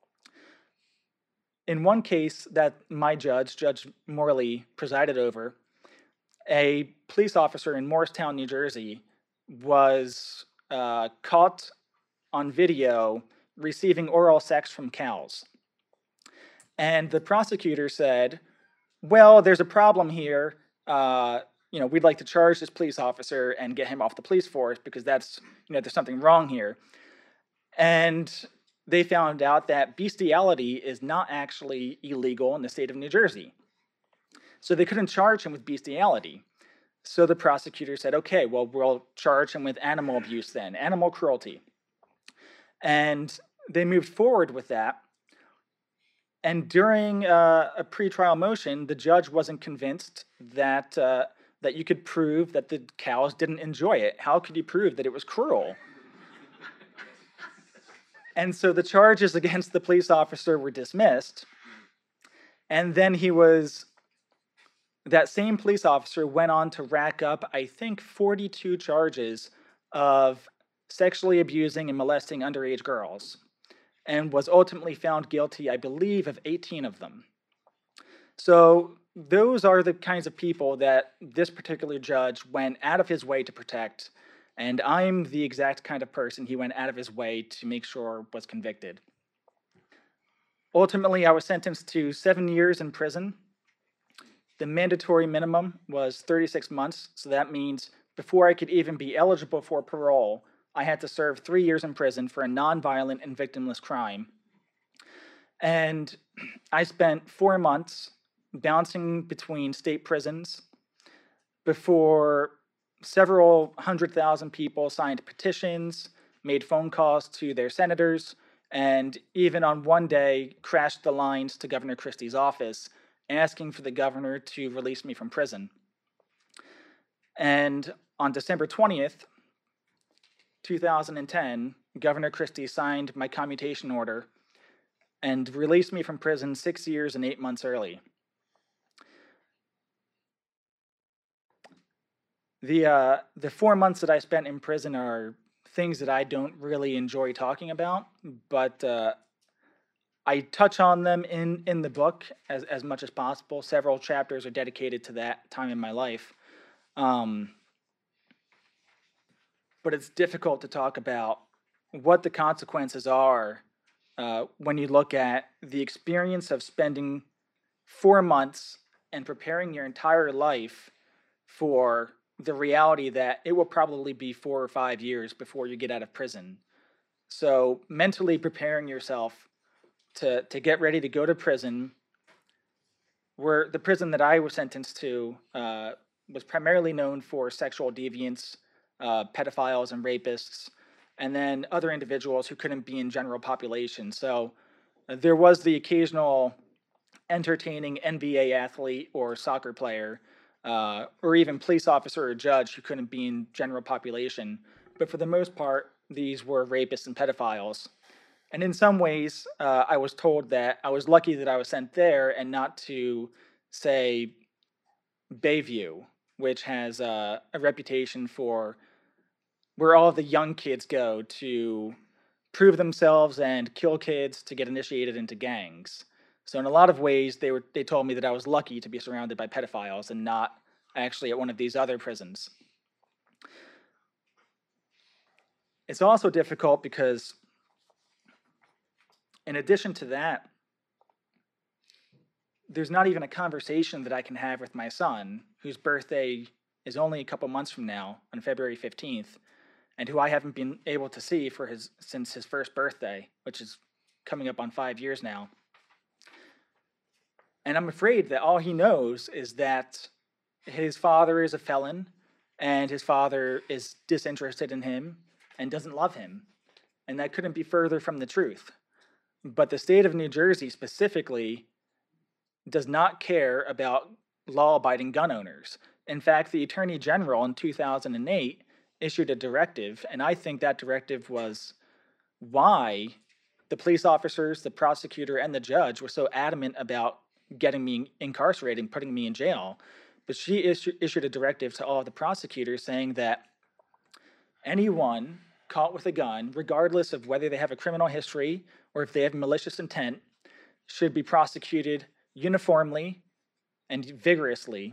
In one case that my judge, Judge Morley, presided over, a police officer in Morristown, New Jersey, was caught on video receiving oral sex from cows. And the prosecutor said, well, there's a problem here. We'd like to charge this police officer and get him off the police force because there's something wrong here. And they found out that bestiality is not actually illegal in the state of New Jersey. So they couldn't charge him with bestiality. So the prosecutor said, okay, well, we'll charge him with animal abuse then, animal cruelty. And they moved forward with that. And during a pretrial motion, the judge wasn't convinced that that you could prove that the cows didn't enjoy it. How could you prove that it was cruel? And so the charges against the police officer were dismissed. And then that same police officer went on to rack up, I think, 42 charges of sexually abusing and molesting underage girls, and was ultimately found guilty, I believe, of 18 of them. So those are the kinds of people that this particular judge went out of his way to protect, and I'm the exact kind of person he went out of his way to make sure was convicted. Ultimately, I was sentenced to 7 years in prison. The mandatory minimum was 36 months, so that means before I could even be eligible for parole, I had to serve 3 years in prison for a nonviolent and victimless crime. And I spent 4 months bouncing between state prisons before several 100,000 people signed petitions, made phone calls to their senators, and even on one day crashed the lines to Governor Christie's office asking for the governor to release me from prison. And on December 20th, 2010, Governor Christie signed my commutation order and released me from prison 6 years and 8 months early. The 4 months that I spent in prison are things that I don't really enjoy talking about, but I touch on them in the book as much as possible. Several chapters are dedicated to that time in my life. But it's difficult to talk about what the consequences are when you look at the experience of spending 4 months and preparing your entire life for the reality that it will probably be 4 or 5 years before you get out of prison. So mentally preparing yourself to get ready to go to prison, where the prison that I was sentenced to was primarily known for sexual deviants, pedophiles and rapists, and then other individuals who couldn't be in general population. So there was the occasional entertaining NBA athlete or soccer player, or even police officer or judge who couldn't be in general population. But for the most part, these were rapists and pedophiles. And in some ways, I was told that I was lucky that I was sent there and not to, say, Bayview, which has a reputation for where all the young kids go to prove themselves and kill kids to get initiated into gangs. So in a lot of ways, they told me that I was lucky to be surrounded by pedophiles and not actually at one of these other prisons. It's also difficult because in addition to that, there's not even a conversation that I can have with my son, whose birthday is only a couple months from now, on February 15th, and who I haven't been able to see since his first birthday, which is coming up on 5 years now. And I'm afraid that all he knows is that his father is a felon, and his father is disinterested in him and doesn't love him. And that couldn't be further from the truth. But the state of New Jersey specifically does not care about law-abiding gun owners. In fact, the Attorney General in 2008 issued a directive, and I think that directive was why the police officers, the prosecutor, and the judge were so adamant about getting me incarcerated and putting me in jail. But she issued a directive to all of the prosecutors saying that anyone caught with a gun, regardless of whether they have a criminal history or if they have malicious intent, should be prosecuted uniformly and vigorously.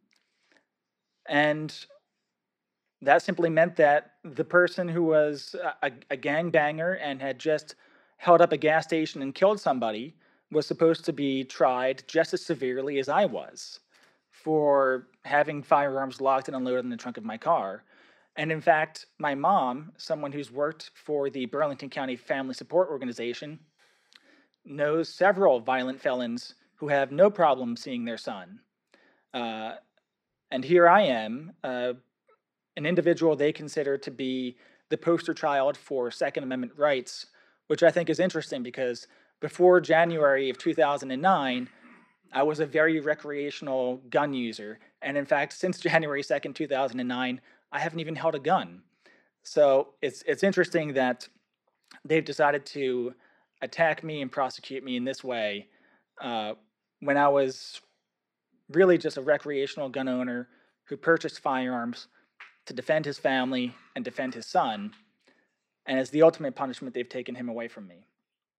And that simply meant that the person who was a gangbanger and had just held up a gas station and killed somebody was supposed to be tried just as severely as I was for having firearms locked and unloaded in the trunk of my car. And in fact, my mom, someone who's worked for the Burlington County Family Support Organization, knows several violent felons who have no problem seeing their son. And here I am, an individual they consider to be the poster child for Second Amendment rights, which I think is interesting because before January of 2009, I was a very recreational gun user. And in fact, since January 2nd, 2009, I haven't even held a gun. So it's interesting that they've decided to attack me and prosecute me in this way when I was really just a recreational gun owner who purchased firearms to defend his family and defend his son. And as the ultimate punishment, they've taken him away from me.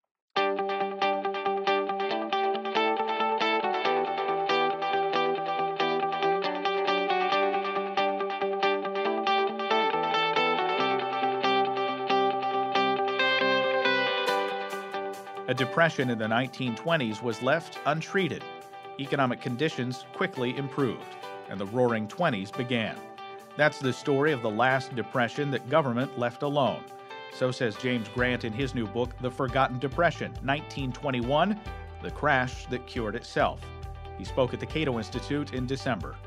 A depression in the 1920s was left untreated. Economic conditions quickly improved, and the Roaring Twenties began. That's the story of the last depression that government left alone. So says James Grant in his new book, The Forgotten Depression, 1921, The Crash That Cured Itself. He spoke at the Cato Institute in December.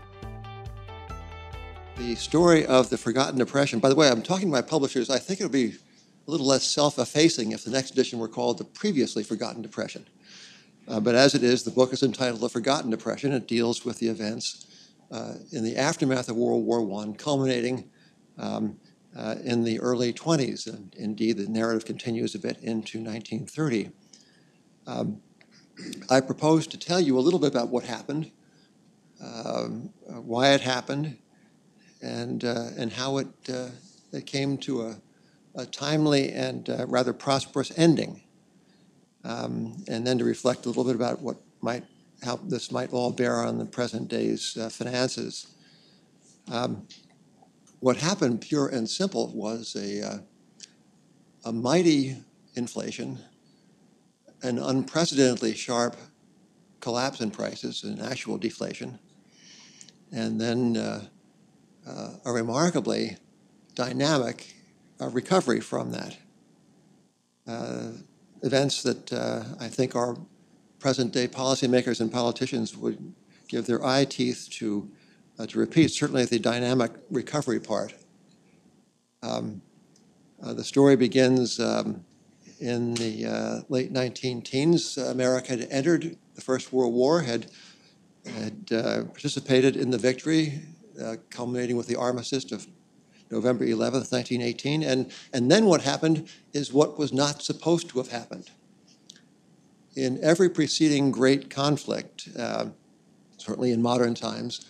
The story of the Forgotten Depression, by the way, I'm talking to my publishers, I think it would be a little less self-effacing if the next edition were called The Previously Forgotten Depression. But as it is, the book is entitled The Forgotten Depression. It deals with the events in the aftermath of World War I, culminating in the early 20s. And indeed, the narrative continues a bit into 1930. I propose to tell you a little bit about what happened, why it happened, and how it came to a timely and rather prosperous ending, and then to reflect a little bit about how this might all bear on the present day's finances. What happened, pure and simple, was a mighty inflation, an unprecedentedly sharp collapse in prices, an actual deflation, and then a remarkably dynamic recovery from that. Events that I think our present-day policymakers and politicians would give their eye teeth to repeat, certainly the dynamic recovery part. The story begins in the late 19-teens. America had entered the First World War, had participated in the victory, culminating with the armistice of November 11th, 1918. And then what happened is what was not supposed to have happened. In every preceding great conflict, certainly in modern times,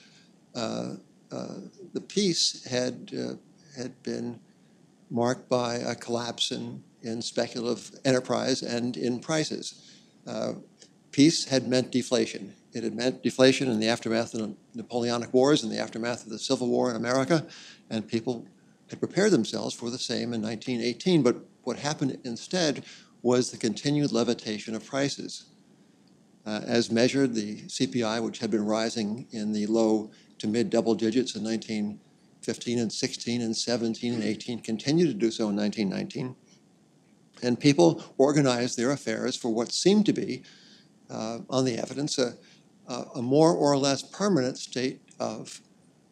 the peace had been marked by a collapse in speculative enterprise and in prices. Peace had meant deflation. It had meant deflation in the aftermath of the Napoleonic Wars, in the aftermath of the Civil War in America, and people had prepared themselves for the same in 1918. But what happened instead was the continued levitation of prices. As measured, the CPI, which had been rising in the low to mid double digits in 1915 and 16 and 17 and 18, continued to do so in 1919. And people organized their affairs for what seemed to be, on the evidence, a more or less permanent state of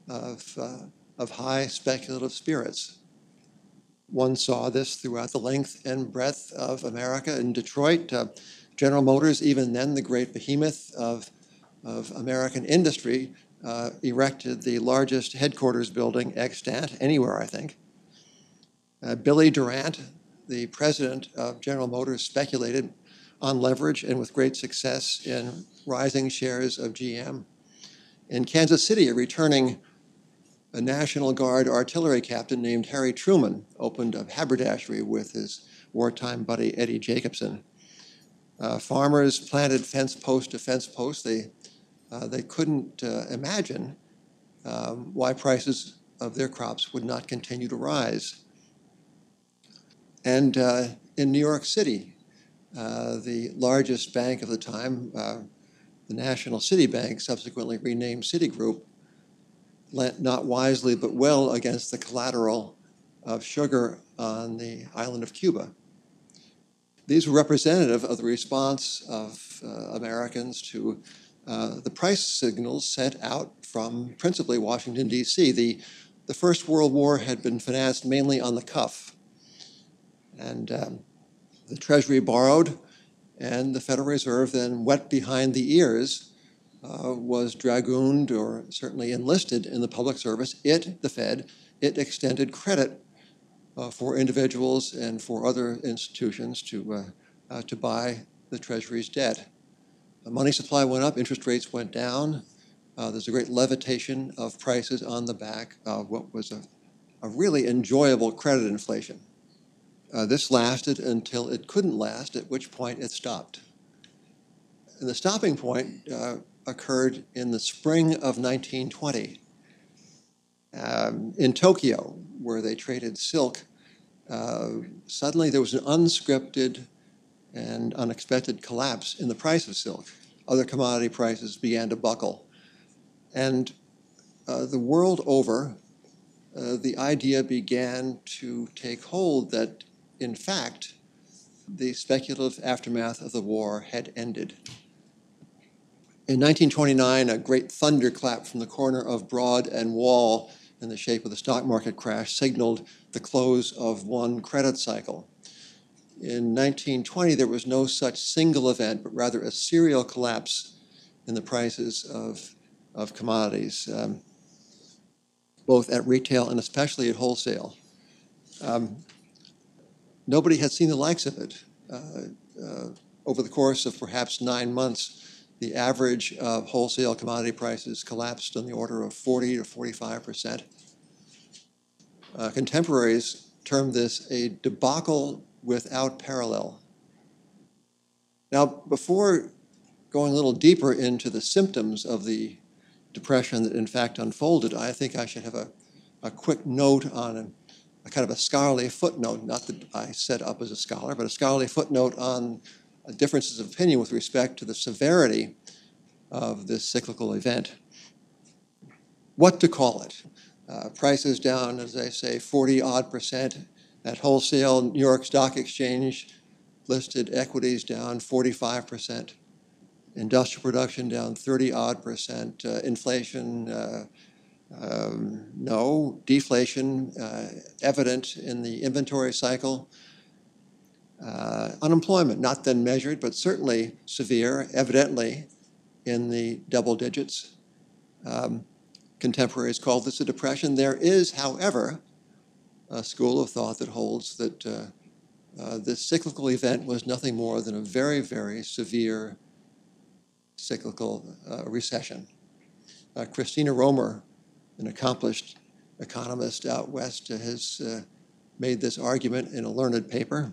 high speculative spirits. One saw this throughout the length and breadth of America. In Detroit, General Motors, even then the great behemoth of American industry, erected the largest headquarters building extant anywhere, I think. Billy Durant, the president of General Motors, speculated on leverage and with great success in rising shares of GM. In Kansas City, a returning National Guard artillery captain named Harry Truman opened a haberdashery with his wartime buddy Eddie Jacobson. Farmers planted fence post to fence post. They couldn't imagine why prices of their crops would not continue to rise. And in New York City, the largest bank of the time, the National City Bank, subsequently renamed Citigroup, lent not wisely but well against the collateral of sugar on the island of Cuba. These were representative of the response of Americans to the price signals sent out from principally Washington, D.C. The First World War had been financed mainly on the cuff. And the Treasury borrowed, and the Federal Reserve then, wet behind the ears, was dragooned or certainly enlisted in the public service. It, the Fed, it extended credit for individuals and for other institutions to buy the Treasury's debt. The money supply went up, interest rates went down. There's a great levitation of prices on the back of what was a really enjoyable credit inflation. This lasted until it couldn't last, at which point it stopped. And the stopping point occurred in the spring of 1920 in Tokyo, where they traded silk. Suddenly there was an unscripted and unexpected collapse in the price of silk. Other commodity prices began to buckle. And the world over, the idea began to take hold that, in fact, the speculative aftermath of the war had ended. In 1929, a great thunderclap from the corner of Broad and Wall in the shape of the stock market crash signaled the close of one credit cycle. In 1920, there was no such single event, but rather a serial collapse in the prices of commodities, both at retail and especially at wholesale. Nobody had seen the likes of it. Over the course of perhaps 9 months, the average of wholesale commodity prices collapsed on the order of 40 to 45%. Contemporaries termed this a debacle without parallel. Now, before going a little deeper into the symptoms of the depression that in fact unfolded, I think I should have a quick note on a kind of a scholarly footnote, not that I set up as a scholar, but a scholarly footnote on differences of opinion with respect to the severity of this cyclical event. What to call it? Prices down, as I say, 40-odd% at wholesale. New York Stock Exchange listed equities down 45%. Industrial production down 30-odd%. Inflation, no. Deflation, evident in the inventory cycle. Unemployment, not then measured, but certainly severe, evidently in the double digits. Contemporaries call this a depression. There is, however, a school of thought that holds that this cyclical event was nothing more than a very, very severe cyclical recession. Christina Romer, an accomplished economist out west, has made this argument in a learned paper.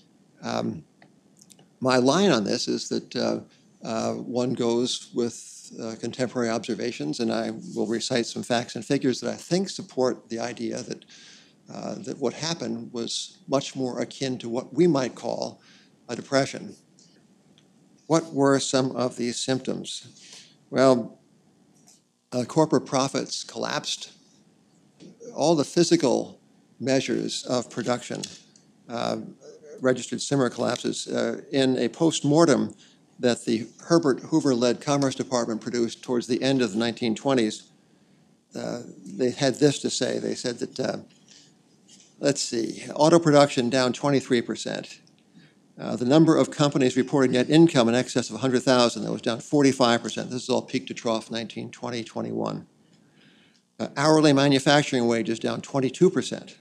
My line on this is that one goes with contemporary observations, and I will recite some facts and figures that I think support the idea that that what happened was much more akin to what we might call a depression. What were some of these symptoms? Well, corporate profits collapsed. All the physical measures of production registered similar collapses. In a post-mortem that the Herbert Hoover-led Commerce Department produced towards the end of the 1920s, they had this to say. They said that, let's see, auto production down 23%, The number of companies reporting net income in excess of 100,000, that was down 45%. This is all peak to trough 1920, 21. Hourly manufacturing wages down 22%.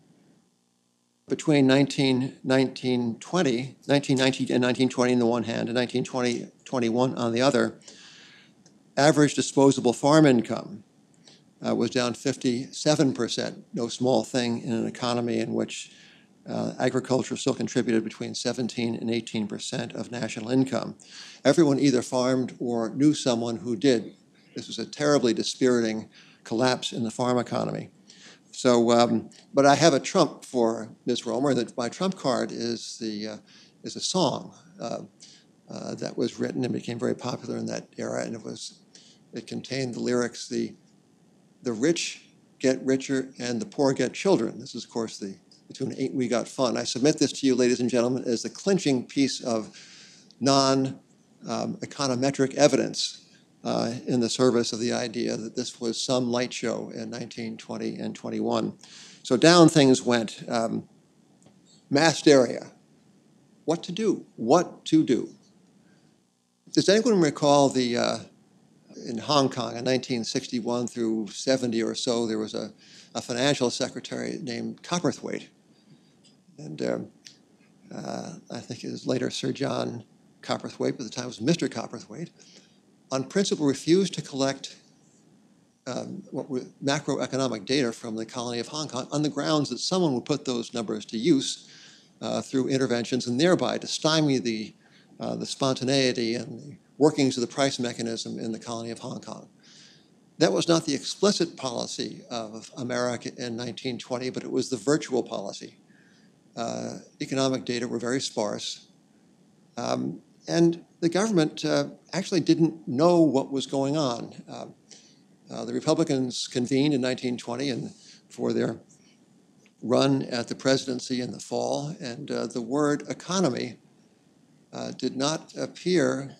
Between 1919 and 1920 on the one hand, and 1920, 21 on the other, average disposable farm income was down 57%, no small thing in an economy in which agriculture still contributed between 17 and 18% of national income. Everyone either farmed or knew someone who did. This was a terribly dispiriting collapse in the farm economy. So, but I have a trump for Ms. Romer. That my trump card is a song that was written and became very popular in that era, and it contained the lyrics: the rich get richer and the poor get children. This is, of course, the tune Ain't We Got Fun. I submit this to you, ladies and gentlemen, as the clinching piece of non-econometric evidence in the service of the idea that this was some light show in 1920 and 21. So down things went. Mass hysteria. What to do? What to do? Does anyone recall in Hong Kong in 1961 through 70 or so, there was a financial secretary named Copperthwaite. And I think it was later Sir John Copperthwaite, but at the time it was Mr. Copperthwaite, on principle refused to collect what were macroeconomic data from the colony of Hong Kong on the grounds that someone would put those numbers to use through interventions and thereby to stymie the spontaneity and the workings of the price mechanism in the colony of Hong Kong. That was not the explicit policy of America in 1920, but it was the virtual policy. Economic data were very sparse. And the government actually didn't know what was going on. The Republicans convened in 1920 and for their run at the presidency in the fall, and the word economy did not appear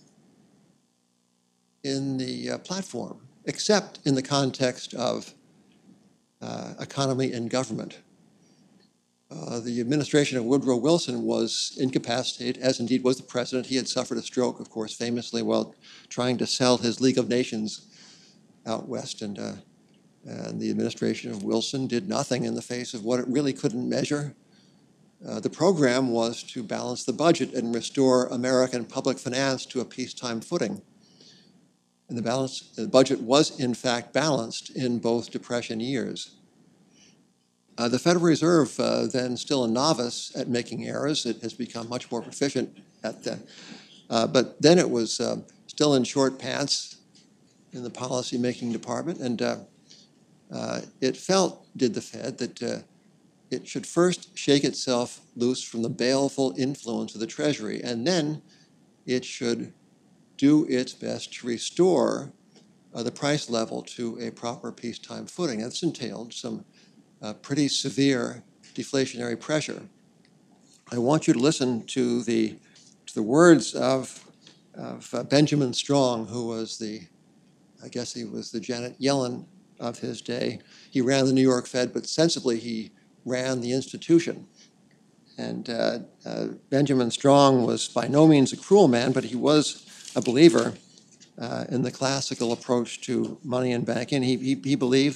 in the platform, except in the context of economy and government. The administration of Woodrow Wilson was incapacitated, as indeed was the president. He had suffered a stroke, of course, famously while trying to sell his League of Nations out west. And the administration of Wilson did nothing in the face of what it really couldn't measure. The program was to balance the budget and restore American public finance to a peacetime footing. And the budget was, in fact, balanced in both Depression years. The Federal Reserve, then still a novice at making errors, it has become much more proficient at that. But then it was still in short pants in the policy-making department, and it felt, did the Fed, that it should first shake itself loose from the baleful influence of the Treasury, and then it should do its best to restore the price level to a proper peacetime footing. That's entailed some pretty severe deflationary pressure. I want you to listen to the words of Benjamin Strong, who was I guess he was the Janet Yellen of his day. He ran the New York Fed, but sensibly he ran the institution. And Benjamin Strong was by no means a cruel man, but he was a believer in the classical approach to money and banking. He believed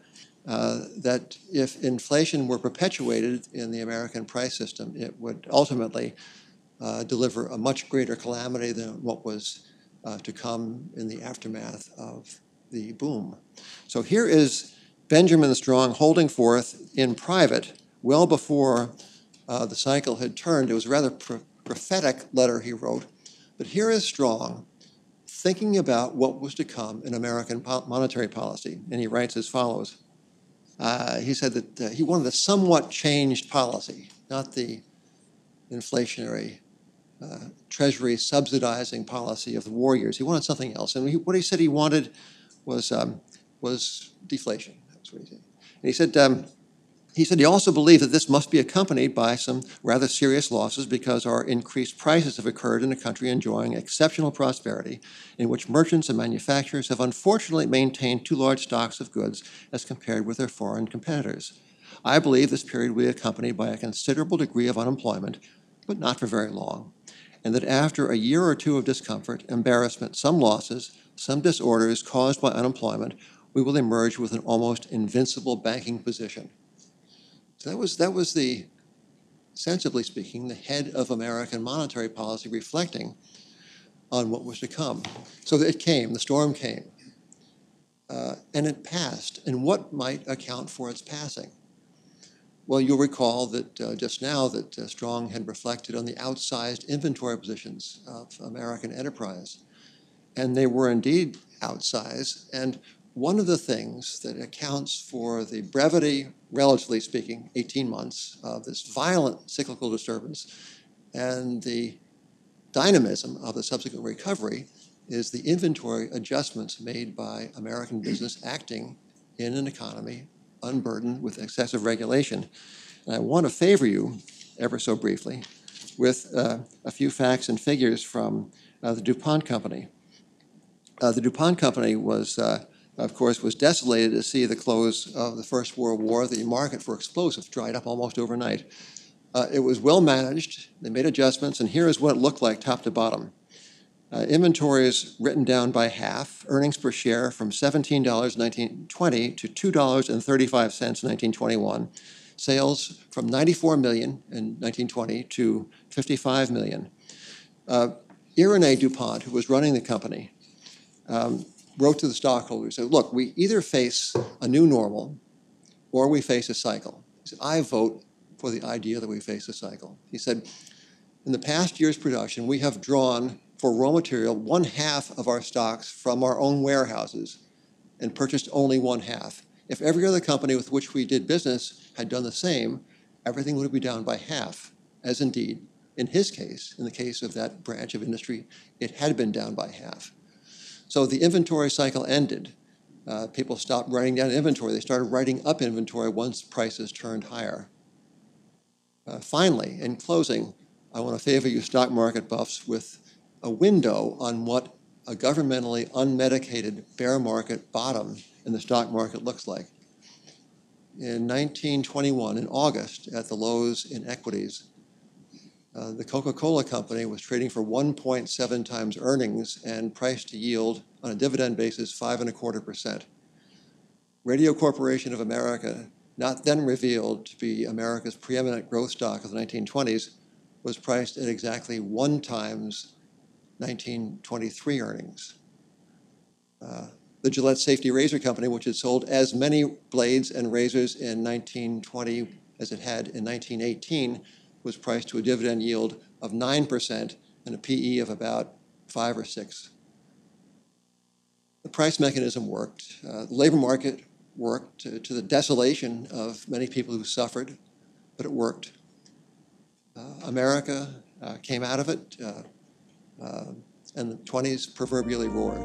that if inflation were perpetuated in the American price system, it would ultimately deliver a much greater calamity than what was to come in the aftermath of the boom. So here is Benjamin Strong holding forth in private well before the cycle had turned. It was a rather prophetic letter he wrote. But here is Strong thinking about what was to come in American monetary policy. And he writes as follows. He said that he wanted a somewhat changed policy, not the inflationary Treasury subsidizing policy of the war years. He wanted something else. And what he said he wanted was deflation. That's what he said. And he said he also believed that this must be accompanied by some rather serious losses because our increased prices have occurred in a country enjoying exceptional prosperity in which merchants and manufacturers have unfortunately maintained too large stocks of goods as compared with their foreign competitors. I believe this period will be accompanied by a considerable degree of unemployment, but not for very long, and that after a year or two of discomfort, embarrassment, some losses, some disorders caused by unemployment, we will emerge with an almost invincible banking position. So that was the, sensibly speaking, the head of American monetary policy reflecting on what was to come. So it came, the storm came, and it passed. And what might account for its passing? Well, you'll recall that just now that Strong had reflected on the outsized inventory positions of American enterprise. And they were indeed outsized. And one of the things that accounts for the brevity, relatively speaking, 18 months of this violent cyclical disturbance and the dynamism of the subsequent recovery is the inventory adjustments made by American business acting in an economy unburdened with excessive regulation. And I want to favor you, ever so briefly, with a few facts and figures from the DuPont Company. The DuPont Company was, of course, was desolated to see the close of the First World War. The market for explosives dried up almost overnight. It was well managed. They made adjustments, and here is what it looked like top to bottom. Inventories written down by half, earnings per share from $17 in 1920 to $2.35 in 1921, sales from $94 million in 1920 to $55 million. Irénée DuPont, who was running the company, wrote to the stockholders, said, look, we either face a new normal or we face a cycle. He said, I vote for the idea that we face a cycle. He said, in the past year's production, we have drawn for raw material 1/2 of our stocks from our own warehouses and purchased only 1/2. If every other company with which we did business had done the same, everything would be down by half, as indeed, in his case, in the case of that branch of industry, it had been down by half. So the inventory cycle ended. People stopped writing down inventory. They started writing up inventory once prices turned higher. Finally, in closing, I want to favor you stock market buffs with a window on what a governmentally unmedicated bear market bottom in the stock market looks like. In 1921, in August, at the lows in equities, the Coca-Cola company was trading for 1.7 times earnings and priced to yield on a dividend basis 5.25%. Radio Corporation of America, not then revealed to be America's preeminent growth stock of the 1920s, was priced at exactly 1 times 1923 earnings. The Gillette Safety Razor Company, which had sold as many blades and razors in 1920 as it had in 1918, was priced to a dividend yield of 9% and a PE of about 5 or 6. The price mechanism worked. The labor market worked to the desolation of many people who suffered, but it worked. America came out of it, and the 20s proverbially roared.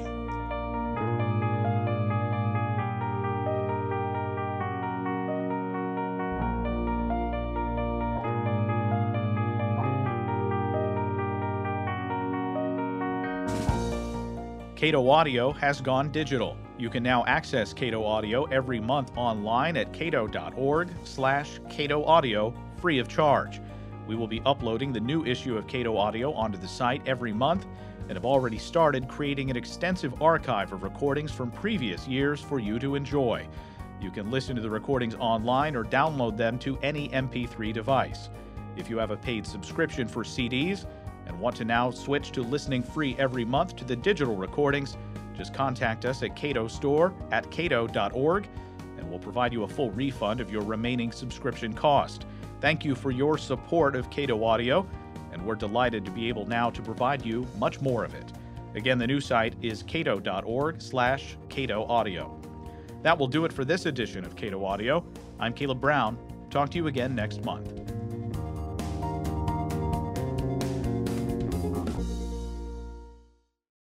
Cato Audio has gone digital. You can now access Cato Audio every month online at cato.org/Cato Audio, free of charge. We will be uploading the new issue of Cato Audio onto the site every month and have already started creating an extensive archive of recordings from previous years for you to enjoy. You can listen to the recordings online or download them to any MP3 device. If you have a paid subscription for CDs and want to now switch to listening free every month to the digital recordings, just contact us at catostore@cato.org and we'll provide you a full refund of your remaining subscription cost. Thank you for your support of Cato Audio, and we're delighted to be able now to provide you much more of it. Again, the new site is cato.org/Cato Audio. That will do it for this edition of Cato Audio. I'm Caleb Brown. Talk to you again next month.